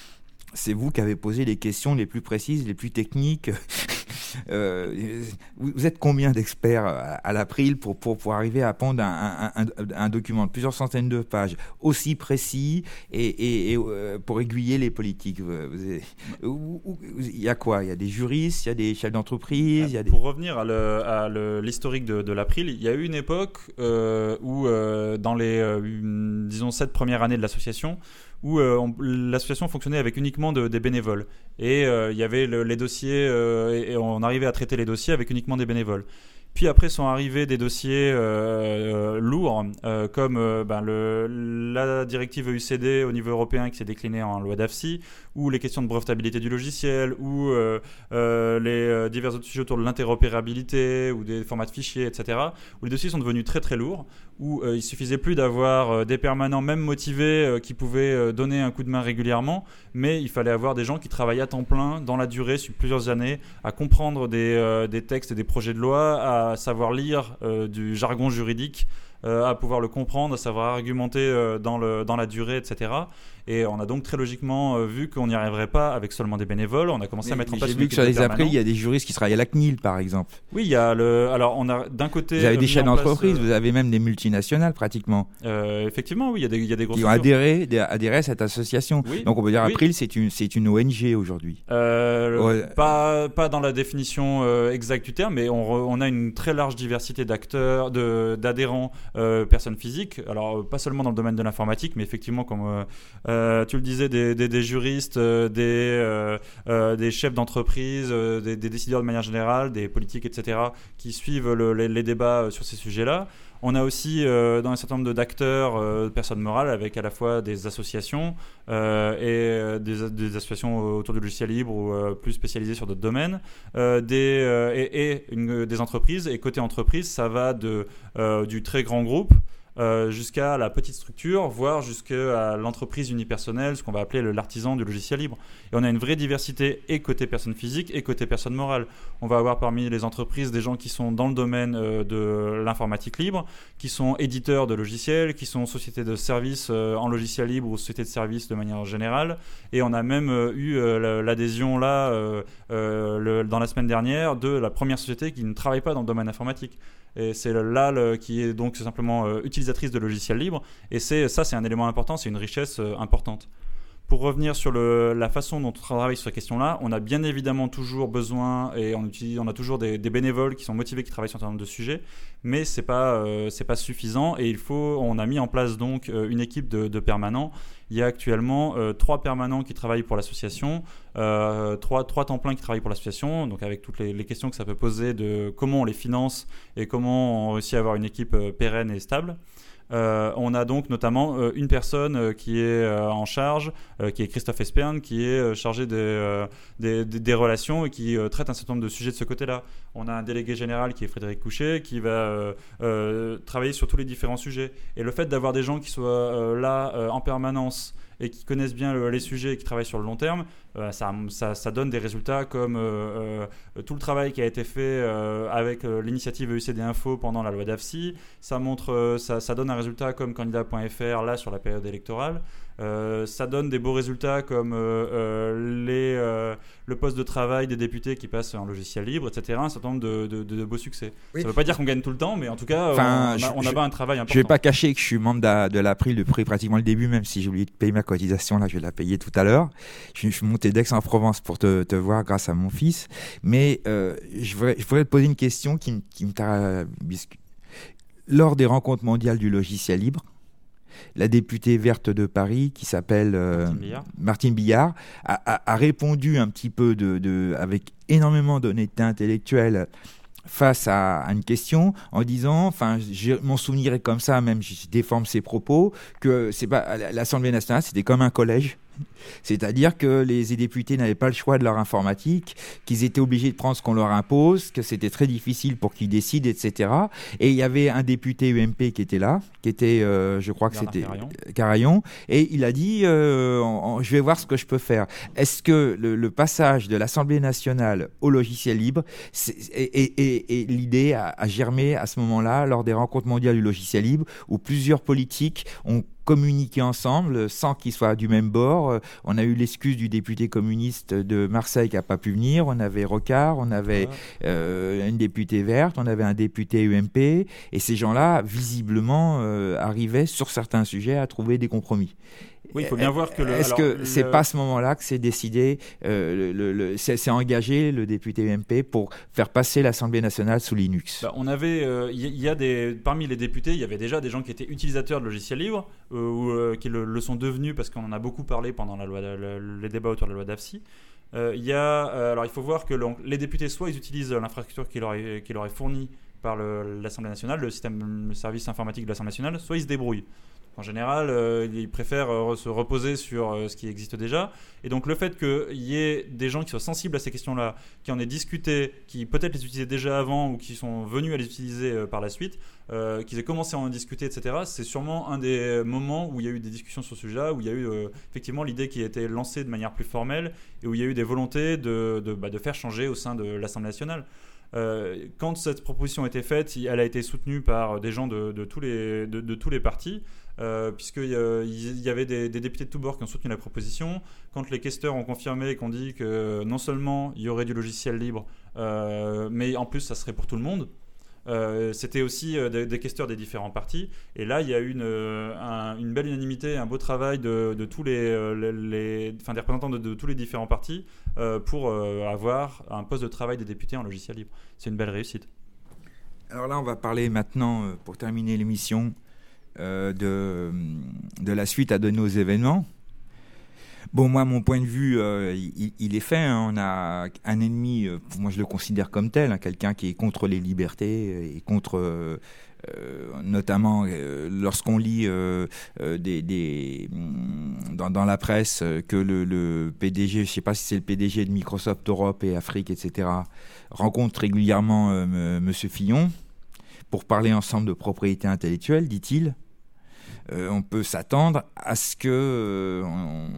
c'est vous qui avez posé les questions les plus précises, les plus techniques. Euh, vous êtes combien d'experts à l'April pour, pour, pour arriver à pondre un, un, un, un document de plusieurs centaines de pages aussi précis et, et, et euh, pour aiguiller les politiques? Il y a quoi? Il y a des juristes, il y a des chefs d'entreprise, il y a des... Pour revenir à, le, à le, l'historique de, de l'April, il y a eu une époque euh, où euh, dans les euh, disons sept premières années de l'association, où euh, on, l'association fonctionnait avec uniquement de, des bénévoles. Et euh, il y avait le, les dossiers, euh, et, et on arrivait à traiter les dossiers avec uniquement des bénévoles. Puis après sont arrivés des dossiers euh, euh, lourds, euh, comme euh, ben, le, la directive E U C D au niveau européen qui s'est déclinée en loi d'AFSI, ou les questions de brevetabilité du logiciel, ou euh, euh, les euh, divers autres sujets autour de l'interopérabilité, ou des formats de fichiers, et cetera, où les dossiers sont devenus très très lourds, où euh, il suffisait plus d'avoir euh, des permanents, même motivés, euh, qui pouvaient euh, donner un coup de main régulièrement, mais il fallait avoir des gens qui travaillent à temps plein, dans la durée, sur plusieurs années, à comprendre des, euh, des textes et des projets de loi, à savoir lire euh, du jargon juridique, euh, à pouvoir le comprendre, à savoir argumenter euh, dans, le, dans la durée, et cetera. Et on a donc très logiquement euh, vu qu'on n'y arriverait pas avec seulement des bénévoles. On a commencé mais, à mettre en place. J'ai vu que sur les April, il y a des juristes qui travaillent à la C N I L, par exemple. Oui, il y a le. Alors, on a d'un côté. Vous avez des chaînes d'entreprise, place, euh... vous avez même des multinationales pratiquement. Euh, effectivement, oui, il y a des, il y a des grosses. Qui ont adhéré, des, adhéré à cette association. Oui. Donc on peut dire oui. April, c'est une, c'est une O N G aujourd'hui. Euh, ouais. Pas, pas dans la définition euh, exacte du terme, mais on, re, on a une très large diversité d'acteurs, de, d'adhérents, euh, personnes physiques. Alors pas seulement dans le domaine de l'informatique, mais effectivement, comme euh, euh, tu le disais, des Des, des, des juristes, euh, des, euh, euh, des chefs d'entreprise, euh, des, des décideurs de manière générale, des politiques, et cetera, qui suivent le, les, les débats sur ces sujets-là. On a aussi euh, dans un certain nombre d'acteurs, euh, personnes morales, avec à la fois des associations euh, et des, des associations autour du logiciel libre ou euh, plus spécialisées sur d'autres domaines, euh, des, euh, et, et une, des entreprises. Et côté entreprise, ça va de, euh, du très grand groupe Euh, jusqu'à la petite structure, voire jusqu'à l'entreprise unipersonnelle, ce qu'on va appeler le, l'artisan du logiciel libre. Et on a une vraie diversité et côté personne physique et côté personne morale. On va avoir parmi les entreprises des gens qui sont dans le domaine euh, de l'informatique libre, qui sont éditeurs de logiciels, qui sont sociétés de services euh, en logiciel libre ou sociétés de services de manière générale. Et on a même euh, eu euh, l'adhésion là, euh, euh, le, dans la semaine dernière, de la première société qui ne travaille pas dans le domaine informatique. Et c'est là le, qui est donc simplement euh, utilisatrice de logiciels libres. Et c'est, ça, c'est un élément important, c'est une richesse euh, importante. Pour revenir sur le, la façon dont on travaille sur ces questions-là, on a bien évidemment toujours besoin, et on, utilise, on a toujours des, des bénévoles qui sont motivés, qui travaillent sur un certain nombre de sujets, mais ce n'est pas, euh, c'est pas suffisant. Et il faut, on a mis en place donc euh, une équipe de, de permanents. Il y a actuellement euh, trois permanents qui travaillent pour l'association, euh, trois, trois temps pleins qui travaillent pour l'association, donc avec toutes les, les questions que ça peut poser de comment on les finance et comment on réussit à avoir une équipe euh, pérenne et stable. Euh, on a donc notamment euh, une personne euh, qui est euh, en charge, euh, qui est Christophe Esperne, qui est euh, chargé des, euh, des, des, des relations et qui euh, traite un certain nombre de sujets de ce côté-là. On a un délégué général qui est Frédéric Couchet, qui va euh, euh, travailler sur tous les différents sujets. Et le fait d'avoir des gens qui soient euh, là euh, en permanence et qui connaissent bien le, les sujets et qui travaillent sur le long terme, euh, ça, ça, ça donne des résultats comme euh, euh, tout le travail qui a été fait euh, avec euh, l'initiative E U C D Info pendant la loi d'AFSI. Ça, montre, euh, ça, ça donne un résultat comme candidat point F R là sur la période électorale. Euh, ça donne des beaux résultats comme euh, euh, les, euh, le poste de travail des députés qui passent en logiciel libre, et cetera. Un certain nombre de, de, de, de beaux succès. Oui. Ça ne veut pas dire qu'on gagne tout le temps, mais en tout cas, enfin, on, je, on a, a un travail important. Je ne vais pas cacher que je suis membre de, de l'April depuis pratiquement le début, même si j'ai oublié de payer ma cotisation. Là, je vais la payer tout à l'heure. Je, je suis monté d'Aix-en-Provence pour te, te voir grâce à mon fils. Mais euh, je, voudrais, je voudrais te poser une question qui, qui me tarabisque. Lors des rencontres mondiales du logiciel libre, la députée verte de Paris, qui s'appelle euh, Martine Billard, Martine Billard a, a, a répondu un petit peu de, de, avec énormément d'honnêteté intellectuelle face à, à une question en disant, enfin, mon souvenir est comme ça, même je déforme ses propos, que c'est pas, l'Assemblée nationale, c'était comme un collège. C'est-à-dire que les députés n'avaient pas le choix de leur informatique, qu'ils étaient obligés de prendre ce qu'on leur impose, que c'était très difficile pour qu'ils décident, et cetera. Et il y avait un député U M P qui était là, qui était, euh, je crois que Bernard c'était Carayon. Carayon, et il a dit euh, en, en, je vais voir ce que je peux faire. Est-ce que le, le passage de l'Assemblée nationale au logiciel libre et, et, et, et l'idée a, a germé à ce moment-là lors des rencontres mondiales du logiciel libre où plusieurs politiques ont communiquer ensemble sans qu'ils soient du même bord. Euh, on a eu l'excuse du député communiste de Marseille qui n'a pas pu venir. On avait Rocard, on avait euh, une députée verte, on avait un député U M P. Et ces gens-là, visiblement, euh, arrivaient sur certains sujets à trouver des compromis. Oui, il faut bien voir que le. Est-ce alors, que le... c'est pas à ce moment-là que c'est décidé, euh, le, le, c'est, c'est engagé le député U M P pour faire passer l'Assemblée nationale sous Linux? Bah, on avait, il euh, y, y a des, parmi les députés, il y avait déjà des gens qui étaient utilisateurs de logiciels libres euh, ou euh, qui le, le sont devenus parce qu'on en a beaucoup parlé pendant la loi, le, les débats autour de la loi d'A F C I. Euh, y a, euh, alors il faut voir que le, les députés soit ils utilisent l'infrastructure qui leur est, qui leur est fournie par le, l'Assemblée nationale, le système, le service informatique de l'Assemblée nationale, soit ils se débrouillent. En général, euh, ils préfèrent euh, se reposer sur euh, ce qui existe déjà. Et donc le fait qu'il y ait des gens qui soient sensibles à ces questions-là, qui en aient discuté, qui peut-être les utilisaient déjà avant ou qui sont venus à les utiliser euh, par la suite, euh, qu'ils aient commencé à en discuter, et cetera, c'est sûrement un des moments où il y a eu des discussions sur ce sujet-là, où il y a eu euh, effectivement l'idée qui a été lancée de manière plus formelle et où il y a eu des volontés de, de, bah, de faire changer au sein de l'Assemblée nationale. Euh, quand cette proposition a été faite, elle a été soutenue par des gens de, de, tous, les, de, de tous les partis. Euh, puisqu'il euh, y avait des, des députés de tous bords qui ont soutenu la proposition. Quand les questeurs ont confirmé et qu'on dit que non seulement il y aurait du logiciel libre, euh, mais en plus ça serait pour tout le monde, euh, c'était aussi euh, des, des questeurs des différents partis. Et là, il y a eu une, euh, un, une belle unanimité, un beau travail de, de tous les, euh, les, les, enfin, des représentants de, de tous les différents partis euh, pour euh, avoir un poste de travail des députés en logiciel libre. C'est une belle réussite. Alors là, on va parler maintenant, pour terminer l'émission, Euh, de, de la suite à donner aux événements. Bon, moi, mon point de vue, euh, il, il est fait. Hein. On a un ennemi, euh, moi je le considère comme tel, hein, quelqu'un qui est contre les libertés et contre, euh, euh, notamment euh, lorsqu'on lit euh, euh, des, des, dans, dans la presse que le, le P D G, je ne sais pas si c'est le P D G de Microsoft Europe et Afrique, et cetera, rencontre régulièrement euh, M. Fillon pour parler ensemble de propriété intellectuelle, dit-il. Euh, on peut s'attendre à ce que euh, on,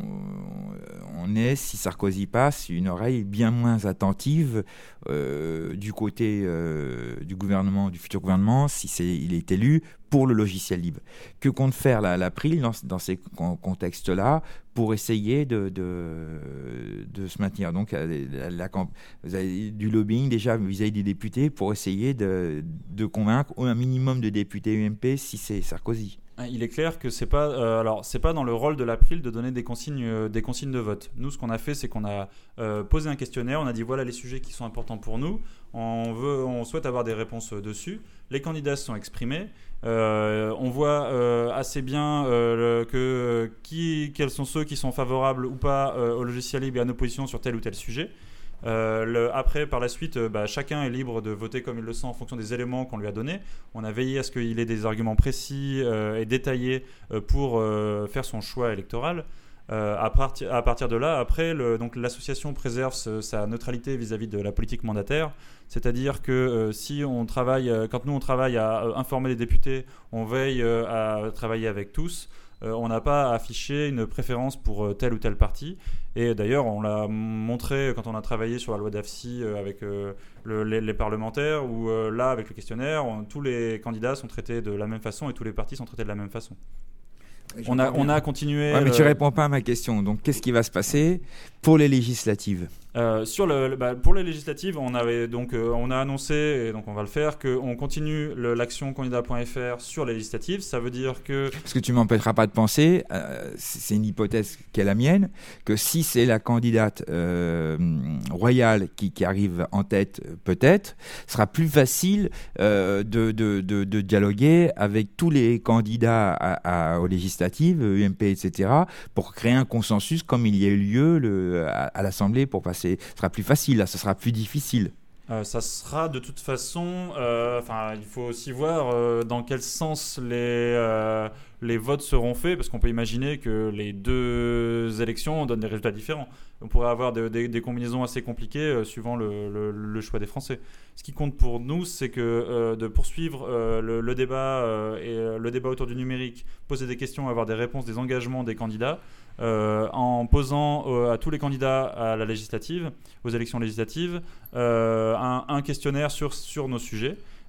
on ait, si Sarkozy passe, une oreille bien moins attentive euh, du côté euh, du gouvernement, du futur gouvernement, si c'est, il est élu, pour le logiciel libre. Que compte faire la, l'April dans, dans ces contextes-là pour essayer de, de, de se maintenir? Donc, la, la, vous avez du lobbying déjà vis-à-vis des députés pour essayer de, de convaincre un minimum de députés U M P si c'est Sarkozy. Il est clair que c'est pas, euh, alors c'est pas dans le rôle de l'April de donner des consignes, euh, des consignes de vote. Nous, ce qu'on a fait, c'est qu'on a euh, posé un questionnaire. On a dit voilà les sujets qui sont importants pour nous. On veut, on souhaite avoir des réponses dessus. Les candidats se sont exprimés. Euh, on voit euh, assez bien euh, le, que euh, qui, quels sont ceux qui sont favorables ou pas euh, au logiciel libre et à nos positions sur tel ou tel sujet. Euh, le, après, par la suite, euh, bah, chacun est libre de voter comme il le sent en fonction des éléments qu'on lui a donnés. On a veillé à ce qu'il ait des arguments précis euh, et détaillés euh, pour euh, faire son choix électoral. Euh, à, parti- à partir de là, après, le, donc, l'association préserve ce, sa neutralité vis-à-vis de la politique mandataire. C'est-à-dire que euh, si on travaille, euh, quand nous on travaille à euh, informer les députés, on veille euh, à travailler avec tous. Euh, on n'a pas affiché une préférence pour euh, tel ou tel parti. Et d'ailleurs, on l'a montré quand on a travaillé sur la loi d'A F C I euh, avec euh, le, les, les parlementaires, où euh, là, avec le questionnaire, on, tous les candidats sont traités de la même façon et tous les partis sont traités de la même façon. On a, on a continué... Ouais, mais tu euh, réponds pas à ma question. Donc, qu'est-ce qui va se passer pour les législatives ? Euh, sur le, le bah, pour les législatives, on avait donc euh, on a annoncé et donc on va le faire qu'on continue le, l'action candidat point F R sur les législatives. Ça veut dire que parce que tu m'empêcheras pas de penser, euh, c'est une hypothèse qui est la mienne, que si c'est la candidate euh, royale qui, qui arrive en tête, peut-être, ce sera plus facile euh, de, de, de, de dialoguer avec tous les candidats à, à, aux législatives, U M P, et cetera, pour créer un consensus comme il y a eu lieu le, à, à l'Assemblée pour passer. Ce sera plus facile, là, ce sera plus difficile. Euh, ça sera de toute façon, enfin, euh, il faut aussi voir euh, dans quel sens les, euh, les votes seront faits, parce qu'on peut imaginer que les deux élections donnent des résultats différents. On pourrait avoir de, de, des combinaisons assez compliquées euh, suivant le, le, le choix des Français. Ce qui compte pour nous, c'est que euh, de poursuivre euh, le, le débat euh, et euh, le débat autour du numérique, poser des questions, avoir des réponses, des engagements des candidats. Euh, en posant euh, à tous les candidats à la législative, aux élections législatives, euh, un, un questionnaire sur, sur nos sujets.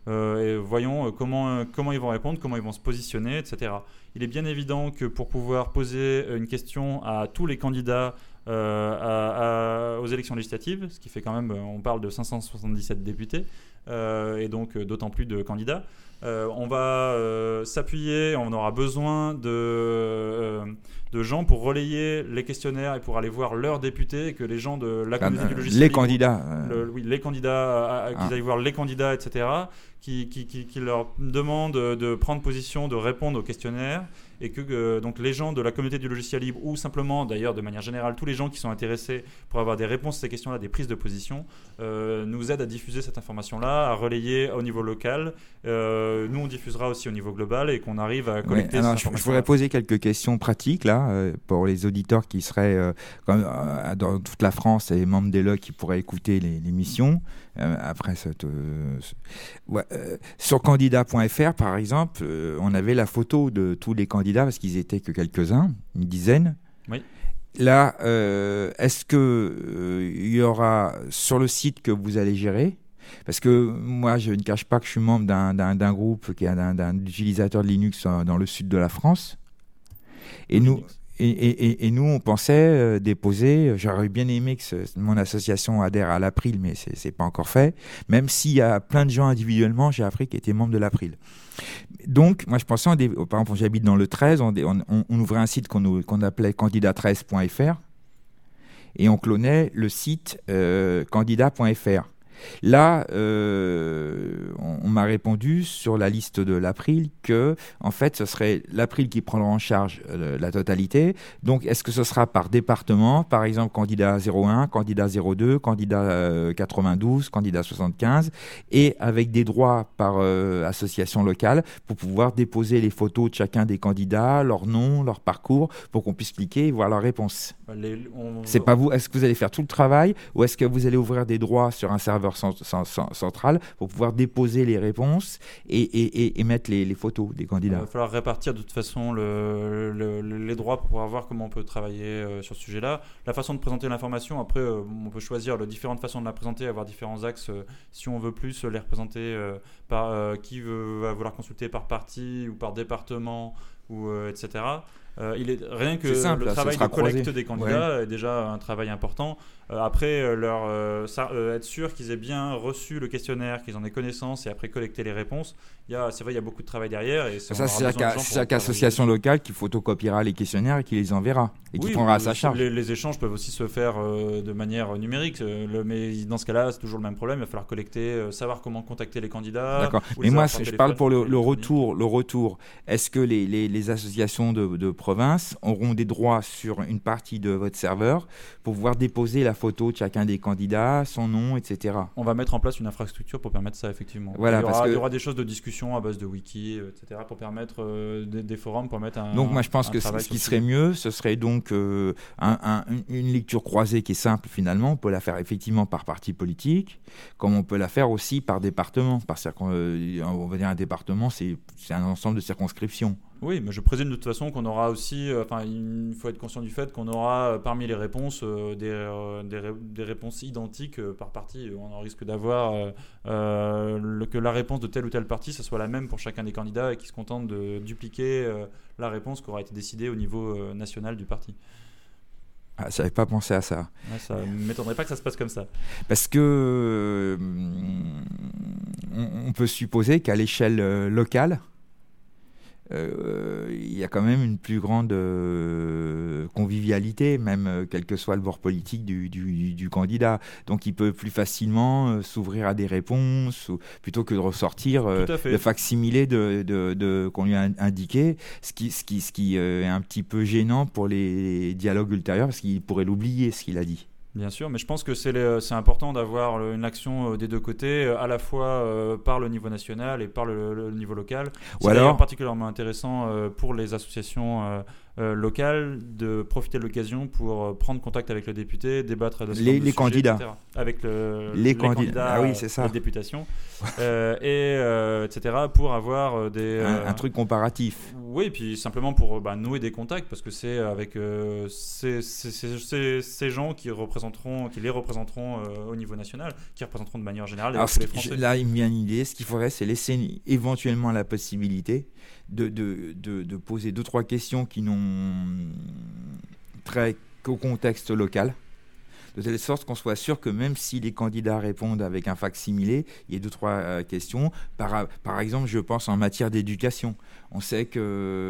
euh, et voyons euh, comment, euh, comment ils vont répondre, comment ils vont se positionner, et cetera. Il est bien évident que pour pouvoir poser une question à tous les candidats euh, à, à, aux élections législatives, ce qui fait quand même, on parle de cinq cent soixante-dix-sept députés, euh, et donc euh, d'autant plus de candidats, euh, on va euh, s'appuyer, on aura besoin de, euh, de gens pour relayer les questionnaires et pour aller voir leurs députés, et que les gens de la communauté du logiciel les libre, candidats le, oui, les candidats, Ah. qu'ils aillent voir les candidats, et cetera, qui, qui, qui, qui leur demandent de prendre position, de répondre aux questionnaires, et que euh, donc les gens de la communauté du logiciel libre, ou simplement d'ailleurs de manière générale tous les gens qui sont intéressés pour avoir des réponses à ces questions-là, des prises de position, euh, nous aident à diffuser cette information-là, à relayer au niveau local. Euh, nous on diffusera aussi au niveau global, et qu'on arrive à collecter Ouais, alors, cette je, je voudrais poser quelques questions pratiques là euh, pour les auditeurs qui seraient euh, comme, euh, dans toute la France et membres des L O C qui pourraient écouter les- l'émission. Euh, après cette, euh, ce- ouais, euh, sur candidat point f r par exemple, euh, on avait la photo de tous les candidats parce qu'ils étaient que quelques-uns, une dizaine. Oui. Là, euh, est-ce que euh, il y aura sur le site que vous allez gérer? Parce que moi, je ne cache pas que je suis membre d'un, d'un, d'un groupe qui est d'un, d'un utilisateur de Linux euh, dans le sud de la France. Et nous, Linux. et, et, et- et nous, on pensait euh, déposer. J'aurais bien aimé que ce- mon association adhère à l'April, mais c'est, c'est pas encore fait. Même s'il y a plein de gens individuellement, j'ai appris qui étaient membres de l'April. Donc, moi, je pensais, on dé- par exemple, j'habite dans le treize, on, dé- on, on- on ouvrait un site qu'on, ou- qu'on appelait candidat treize point f r et on clonait le site euh, candidat point f r. Là, euh, on, on m'a répondu sur la liste de l'April que, en fait, ce serait l'April qui prendra en charge euh, la totalité. Donc, est-ce que ce sera par département, par exemple, candidat zéro un, candidat zéro deux, candidat euh, quatre-vingt-douze, candidat soixante-quinze, et avec des droits par euh, association locale pour pouvoir déposer les photos de chacun des candidats, leur nom, leur parcours, pour qu'on puisse cliquer et voir leur réponse. Les- on- C'est pas vous. Est-ce que vous allez faire tout le travail ou est-ce que vous allez ouvrir des droits sur un serveur cent- cent- cent- central pour pouvoir déposer les réponses et, et, et, et mettre les, les photos des Il candidats? va falloir répartir de toute façon le, le- le- les droits pour pouvoir voir comment on peut travailler euh, sur ce sujet-là. La façon de présenter l'information, après, euh, on peut choisir les différentes façons de la présenter, avoir différents axes. euh, si on veut plus euh, les représenter euh, par euh, qui veut, va vouloir consulter par parti ou par département, ou, euh, et cetera. Euh, il est rien que C'est simple, le là, ce travail sera de collecte croisé. des candidats est déjà un travail important. Euh, après, euh, leur, euh, ça, euh, être sûr qu'ils aient bien reçu le questionnaire, qu'ils en aient connaissance, et après collecter les réponses. Il y a, c'est vrai, il y a beaucoup de travail derrière. Et Ça, on aura c'est besoin chaque, de gens c'est pour chaque travailler. association locale qui photocopiera les questionnaires et qui les enverra et qui Oui, prendra à ou- sa charge. Les, les échanges peuvent aussi se faire euh, de manière numérique, euh, le- mais dans ce cas-là, c'est toujours le même problème. Il va falloir collecter, euh, savoir comment contacter les candidats. D'accord. ou les Mais moi, avoir par je téléphone, parle pour le, ou le téléphonique. retour. Le retour. Est-ce que les, les, les associations de, de province auront des droits sur une partie de votre serveur pour pouvoir déposer la photo de chacun des candidats, son nom, et cetera. On va mettre en place une infrastructure pour permettre ça, effectivement. Voilà, il, y aura, parce que- il y aura des choses de discussion à base de wiki, euh, et cetera, pour permettre euh, des, des forums, pour mettre un. Donc moi je pense un que ce travail ce sur qui ce serait sujet. mieux, ce serait donc euh, un- un- une lecture croisée qui est simple finalement. On peut la faire effectivement par parti politique, comme on peut la faire aussi par département. Par circon- euh, on va dire un département, c'est c'est un ensemble de circonscriptions. Oui, mais je présume de toute façon qu'on aura aussi, euh, enfin, il faut être conscient du fait qu'on aura euh, parmi les réponses euh, des, euh, des, ré- des réponses identiques euh, par parti. On en risque d'avoir euh, euh, le- que la réponse de tel ou tel parti, ce soit la même pour chacun des candidats et qui se contentent de dupliquer euh, la réponse qui aura été décidée au niveau euh, national du parti. Ah, j'avais pas pensé à ça. Ouais, ça ne m'étonnerait pas que ça se passe comme ça. Parce que euh, on, on peut supposer qu'à l'échelle euh, locale, euh, il y a quand même une plus grande euh, convivialité, même euh, quel que soit le bord politique du, du, du candidat. Donc il peut plus facilement euh, s'ouvrir à des réponses, ou, plutôt que de ressortir euh, Tout à fait. le facsimilé de, de, de, qu'on lui a indiqué, ce qui, ce qui, ce qui euh, est un petit peu gênant pour les dialogues ultérieurs, parce qu'il pourrait l'oublier, ce qu'il a dit. Bien sûr, mais je pense que c'est, les- c'est important d'avoir le- une action euh, des deux côtés, euh, à la fois euh, par le niveau national et par le, le niveau local. C'est Ou alors- d'ailleurs particulièrement intéressant euh, pour les associations euh, euh, local, de profiter de l'occasion pour euh, prendre contact avec le député, débattre de les, les sujets, candidats, et cetera. Avec le, les, les candidats, candidats ah oui, c'est ça. à la députation, euh, et euh, et cetera. Pour avoir euh, des un, euh, un truc comparatif. Oui, puis simplement pour bah, nouer des contacts, parce que c'est avec euh, ces, ces, ces, ces, ces gens qui représenteront, qui les représenteront euh, au niveau national, qui représenteront de manière générale Alors, tous les qui, Français. là, il me vient une idée. Ce qu'il faudrait, c'est laisser éventuellement la possibilité de, de, de, de poser deux, trois questions qui n'ont trait qu'au contexte local, de telle sorte qu'on soit sûr que même si les candidats répondent avec un facsimilé, il y a deux, trois euh, questions. Par, par exemple, je pense en matière d'éducation. On sait que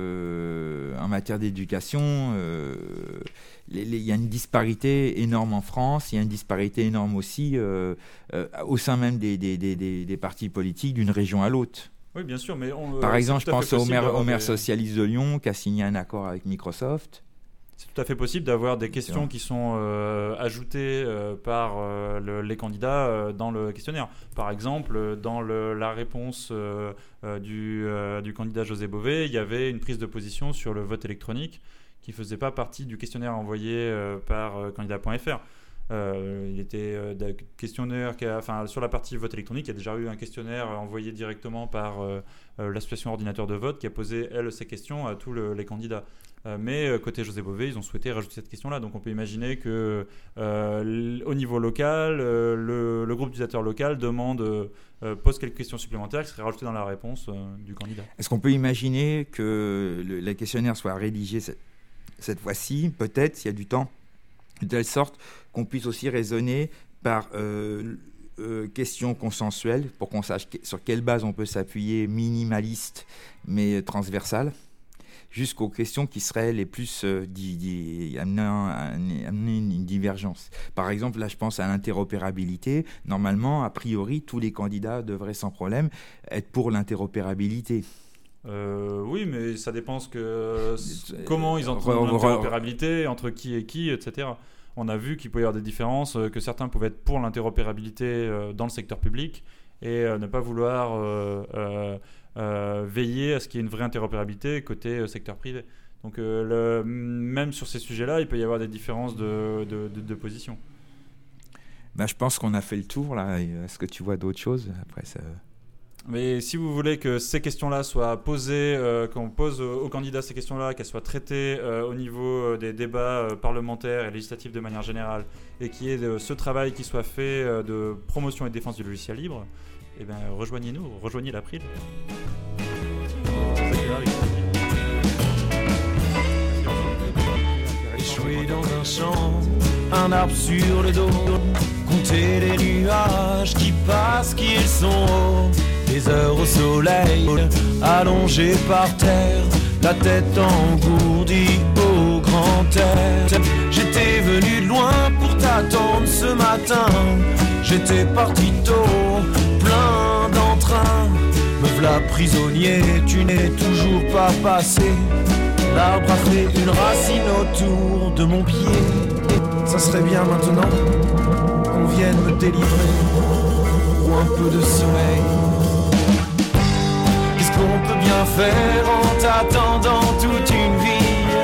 euh, en matière d'éducation, euh, les, les, il y a une disparité énorme en France, il y a une disparité énorme aussi euh, euh, au sein même des, des, des, des, des partis politiques d'une région à l'autre. Oui, bien sûr, mais on, Par euh, exemple, je pense au maire, au maire des... socialiste de Lyon qui a signé un accord avec Microsoft. C'est tout à fait possible d'avoir des questions qui sont euh, ajoutées euh, par euh, le, les candidats euh, dans le questionnaire. Par exemple, dans le, la réponse euh, euh, du, euh, du candidat José Bové, il y avait une prise de position sur le vote électronique qui ne faisait pas partie du questionnaire envoyé euh, par euh, candidat point f r. Euh, il était euh, d'un questionnaire qui a, enfin, sur la partie vote électronique, il y a déjà eu un questionnaire envoyé directement par euh, euh, l'association ordinateur de vote qui a posé, elle, ces questions à tous le, les candidats. Euh, mais euh, côté José Bové, ils ont souhaité rajouter cette question-là. Donc on peut imaginer que euh, au niveau local, euh, le, le groupe d'utilisateurs local demande, euh, pose quelques questions supplémentaires qui seraient rajoutées dans la réponse euh, du candidat. Est-ce qu'on peut imaginer que le, le questionnaire soit rédigé cette, cette fois-ci, peut-être, s'il y a du temps, de telle sorte qu'on puisse aussi raisonner par euh, euh, questions consensuelles pour qu'on sache que, sur quelle base on peut s'appuyer, minimaliste mais transversale, jusqu'aux questions qui seraient les plus euh, di, di, amenant, amener une divergence. Par exemple, là je pense à l'interopérabilité. Normalement, a priori, tous les candidats devraient sans problème être pour l'interopérabilité. Euh, oui, mais ça dépend ce que, comment ils entendent l'interopérabilité, entre qui et qui, et cetera. On a vu qu'il pouvait y avoir des différences, que certains pouvaient être pour l'interopérabilité dans le secteur public et ne pas vouloir euh, euh, euh, veiller à ce qu'il y ait une vraie interopérabilité côté secteur privé. Donc euh, le, même sur ces sujets-là, il peut y avoir des différences de, de, de, de position. Ben, je pense qu'on a fait le tour là. Est-ce que tu vois d'autres choses après ça? Mais si vous voulez que ces questions-là soient posées, euh, qu'on pose aux candidats ces questions-là, qu'elles soient traitées euh, au niveau des débats euh, parlementaires et législatifs de manière générale, et qu'il y ait de, ce travail qui soit fait euh, de promotion et de défense du logiciel libre, eh ben, rejoignez-nous, rejoignez l'April. Échoué dans un champ, un arbre sur le dos, compter les nuages qui passent, qu'ils sont hauts. Des heures au soleil, allongé par terre, la tête engourdie au grand air. J'étais venu de loin pour t'attendre ce matin. J'étais parti tôt, plein d'entrain. Me v'là prisonnier, tu n'es toujours pas passé. L'arbre a fait une racine autour de mon pied. Ça serait bien maintenant qu'on vienne me délivrer, ou un peu de sommeil. Qu'est-ce qu'on peut bien faire en t'attendant toute une vie?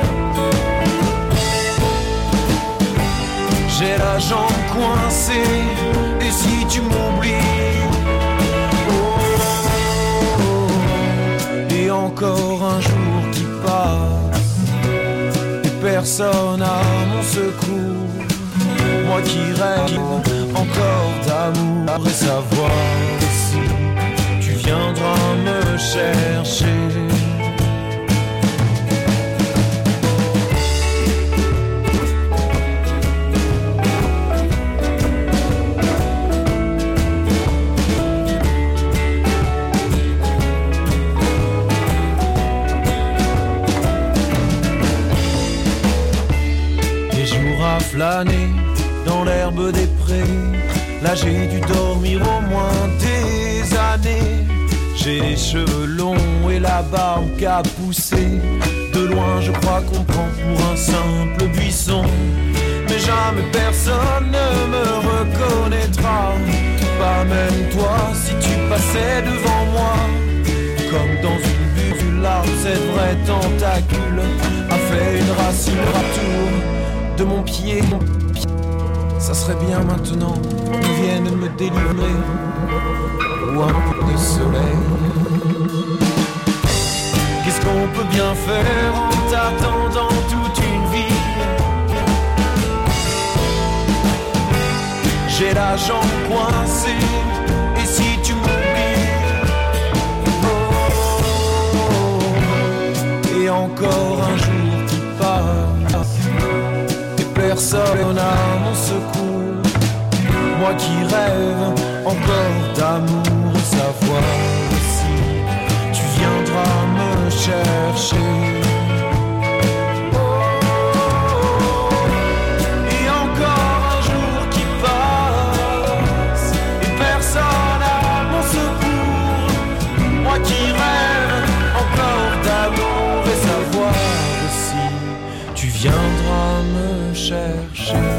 J'ai la jambe coincée, et si tu m'oublies? Oh, oh, oh. Et encore un jour qui passe, et personne à mon secours. Moi qui rêve encore d'amour et savoir si tu viendras me chercher. Les jours à flâner dans l'herbe des prés, là j'ai dû dormir au moins des années. J'ai les cheveux longs et la barbe qui a poussé. De loin je crois qu'on prend pour un simple buisson, mais jamais personne ne me reconnaîtra, pas même toi si tu passais devant moi. Comme dans une bulle, l'arbre, cette vraie tentacule a fait mon pied. Ça serait bien maintenant qu'on vienne me délivrer, ou un peu de soleil. Qu'est-ce qu'on peut bien faire en t'attendant toute une vie? J'ai la jambe coincée, et si tu m'oublies? Oh, et encore un jour qui passe, et personne à mon secours. Moi qui rêve encore d'amour, et savoir si tu viendras me chercher. Qui rêve encore d'amour et savoir si tu viendras me chercher.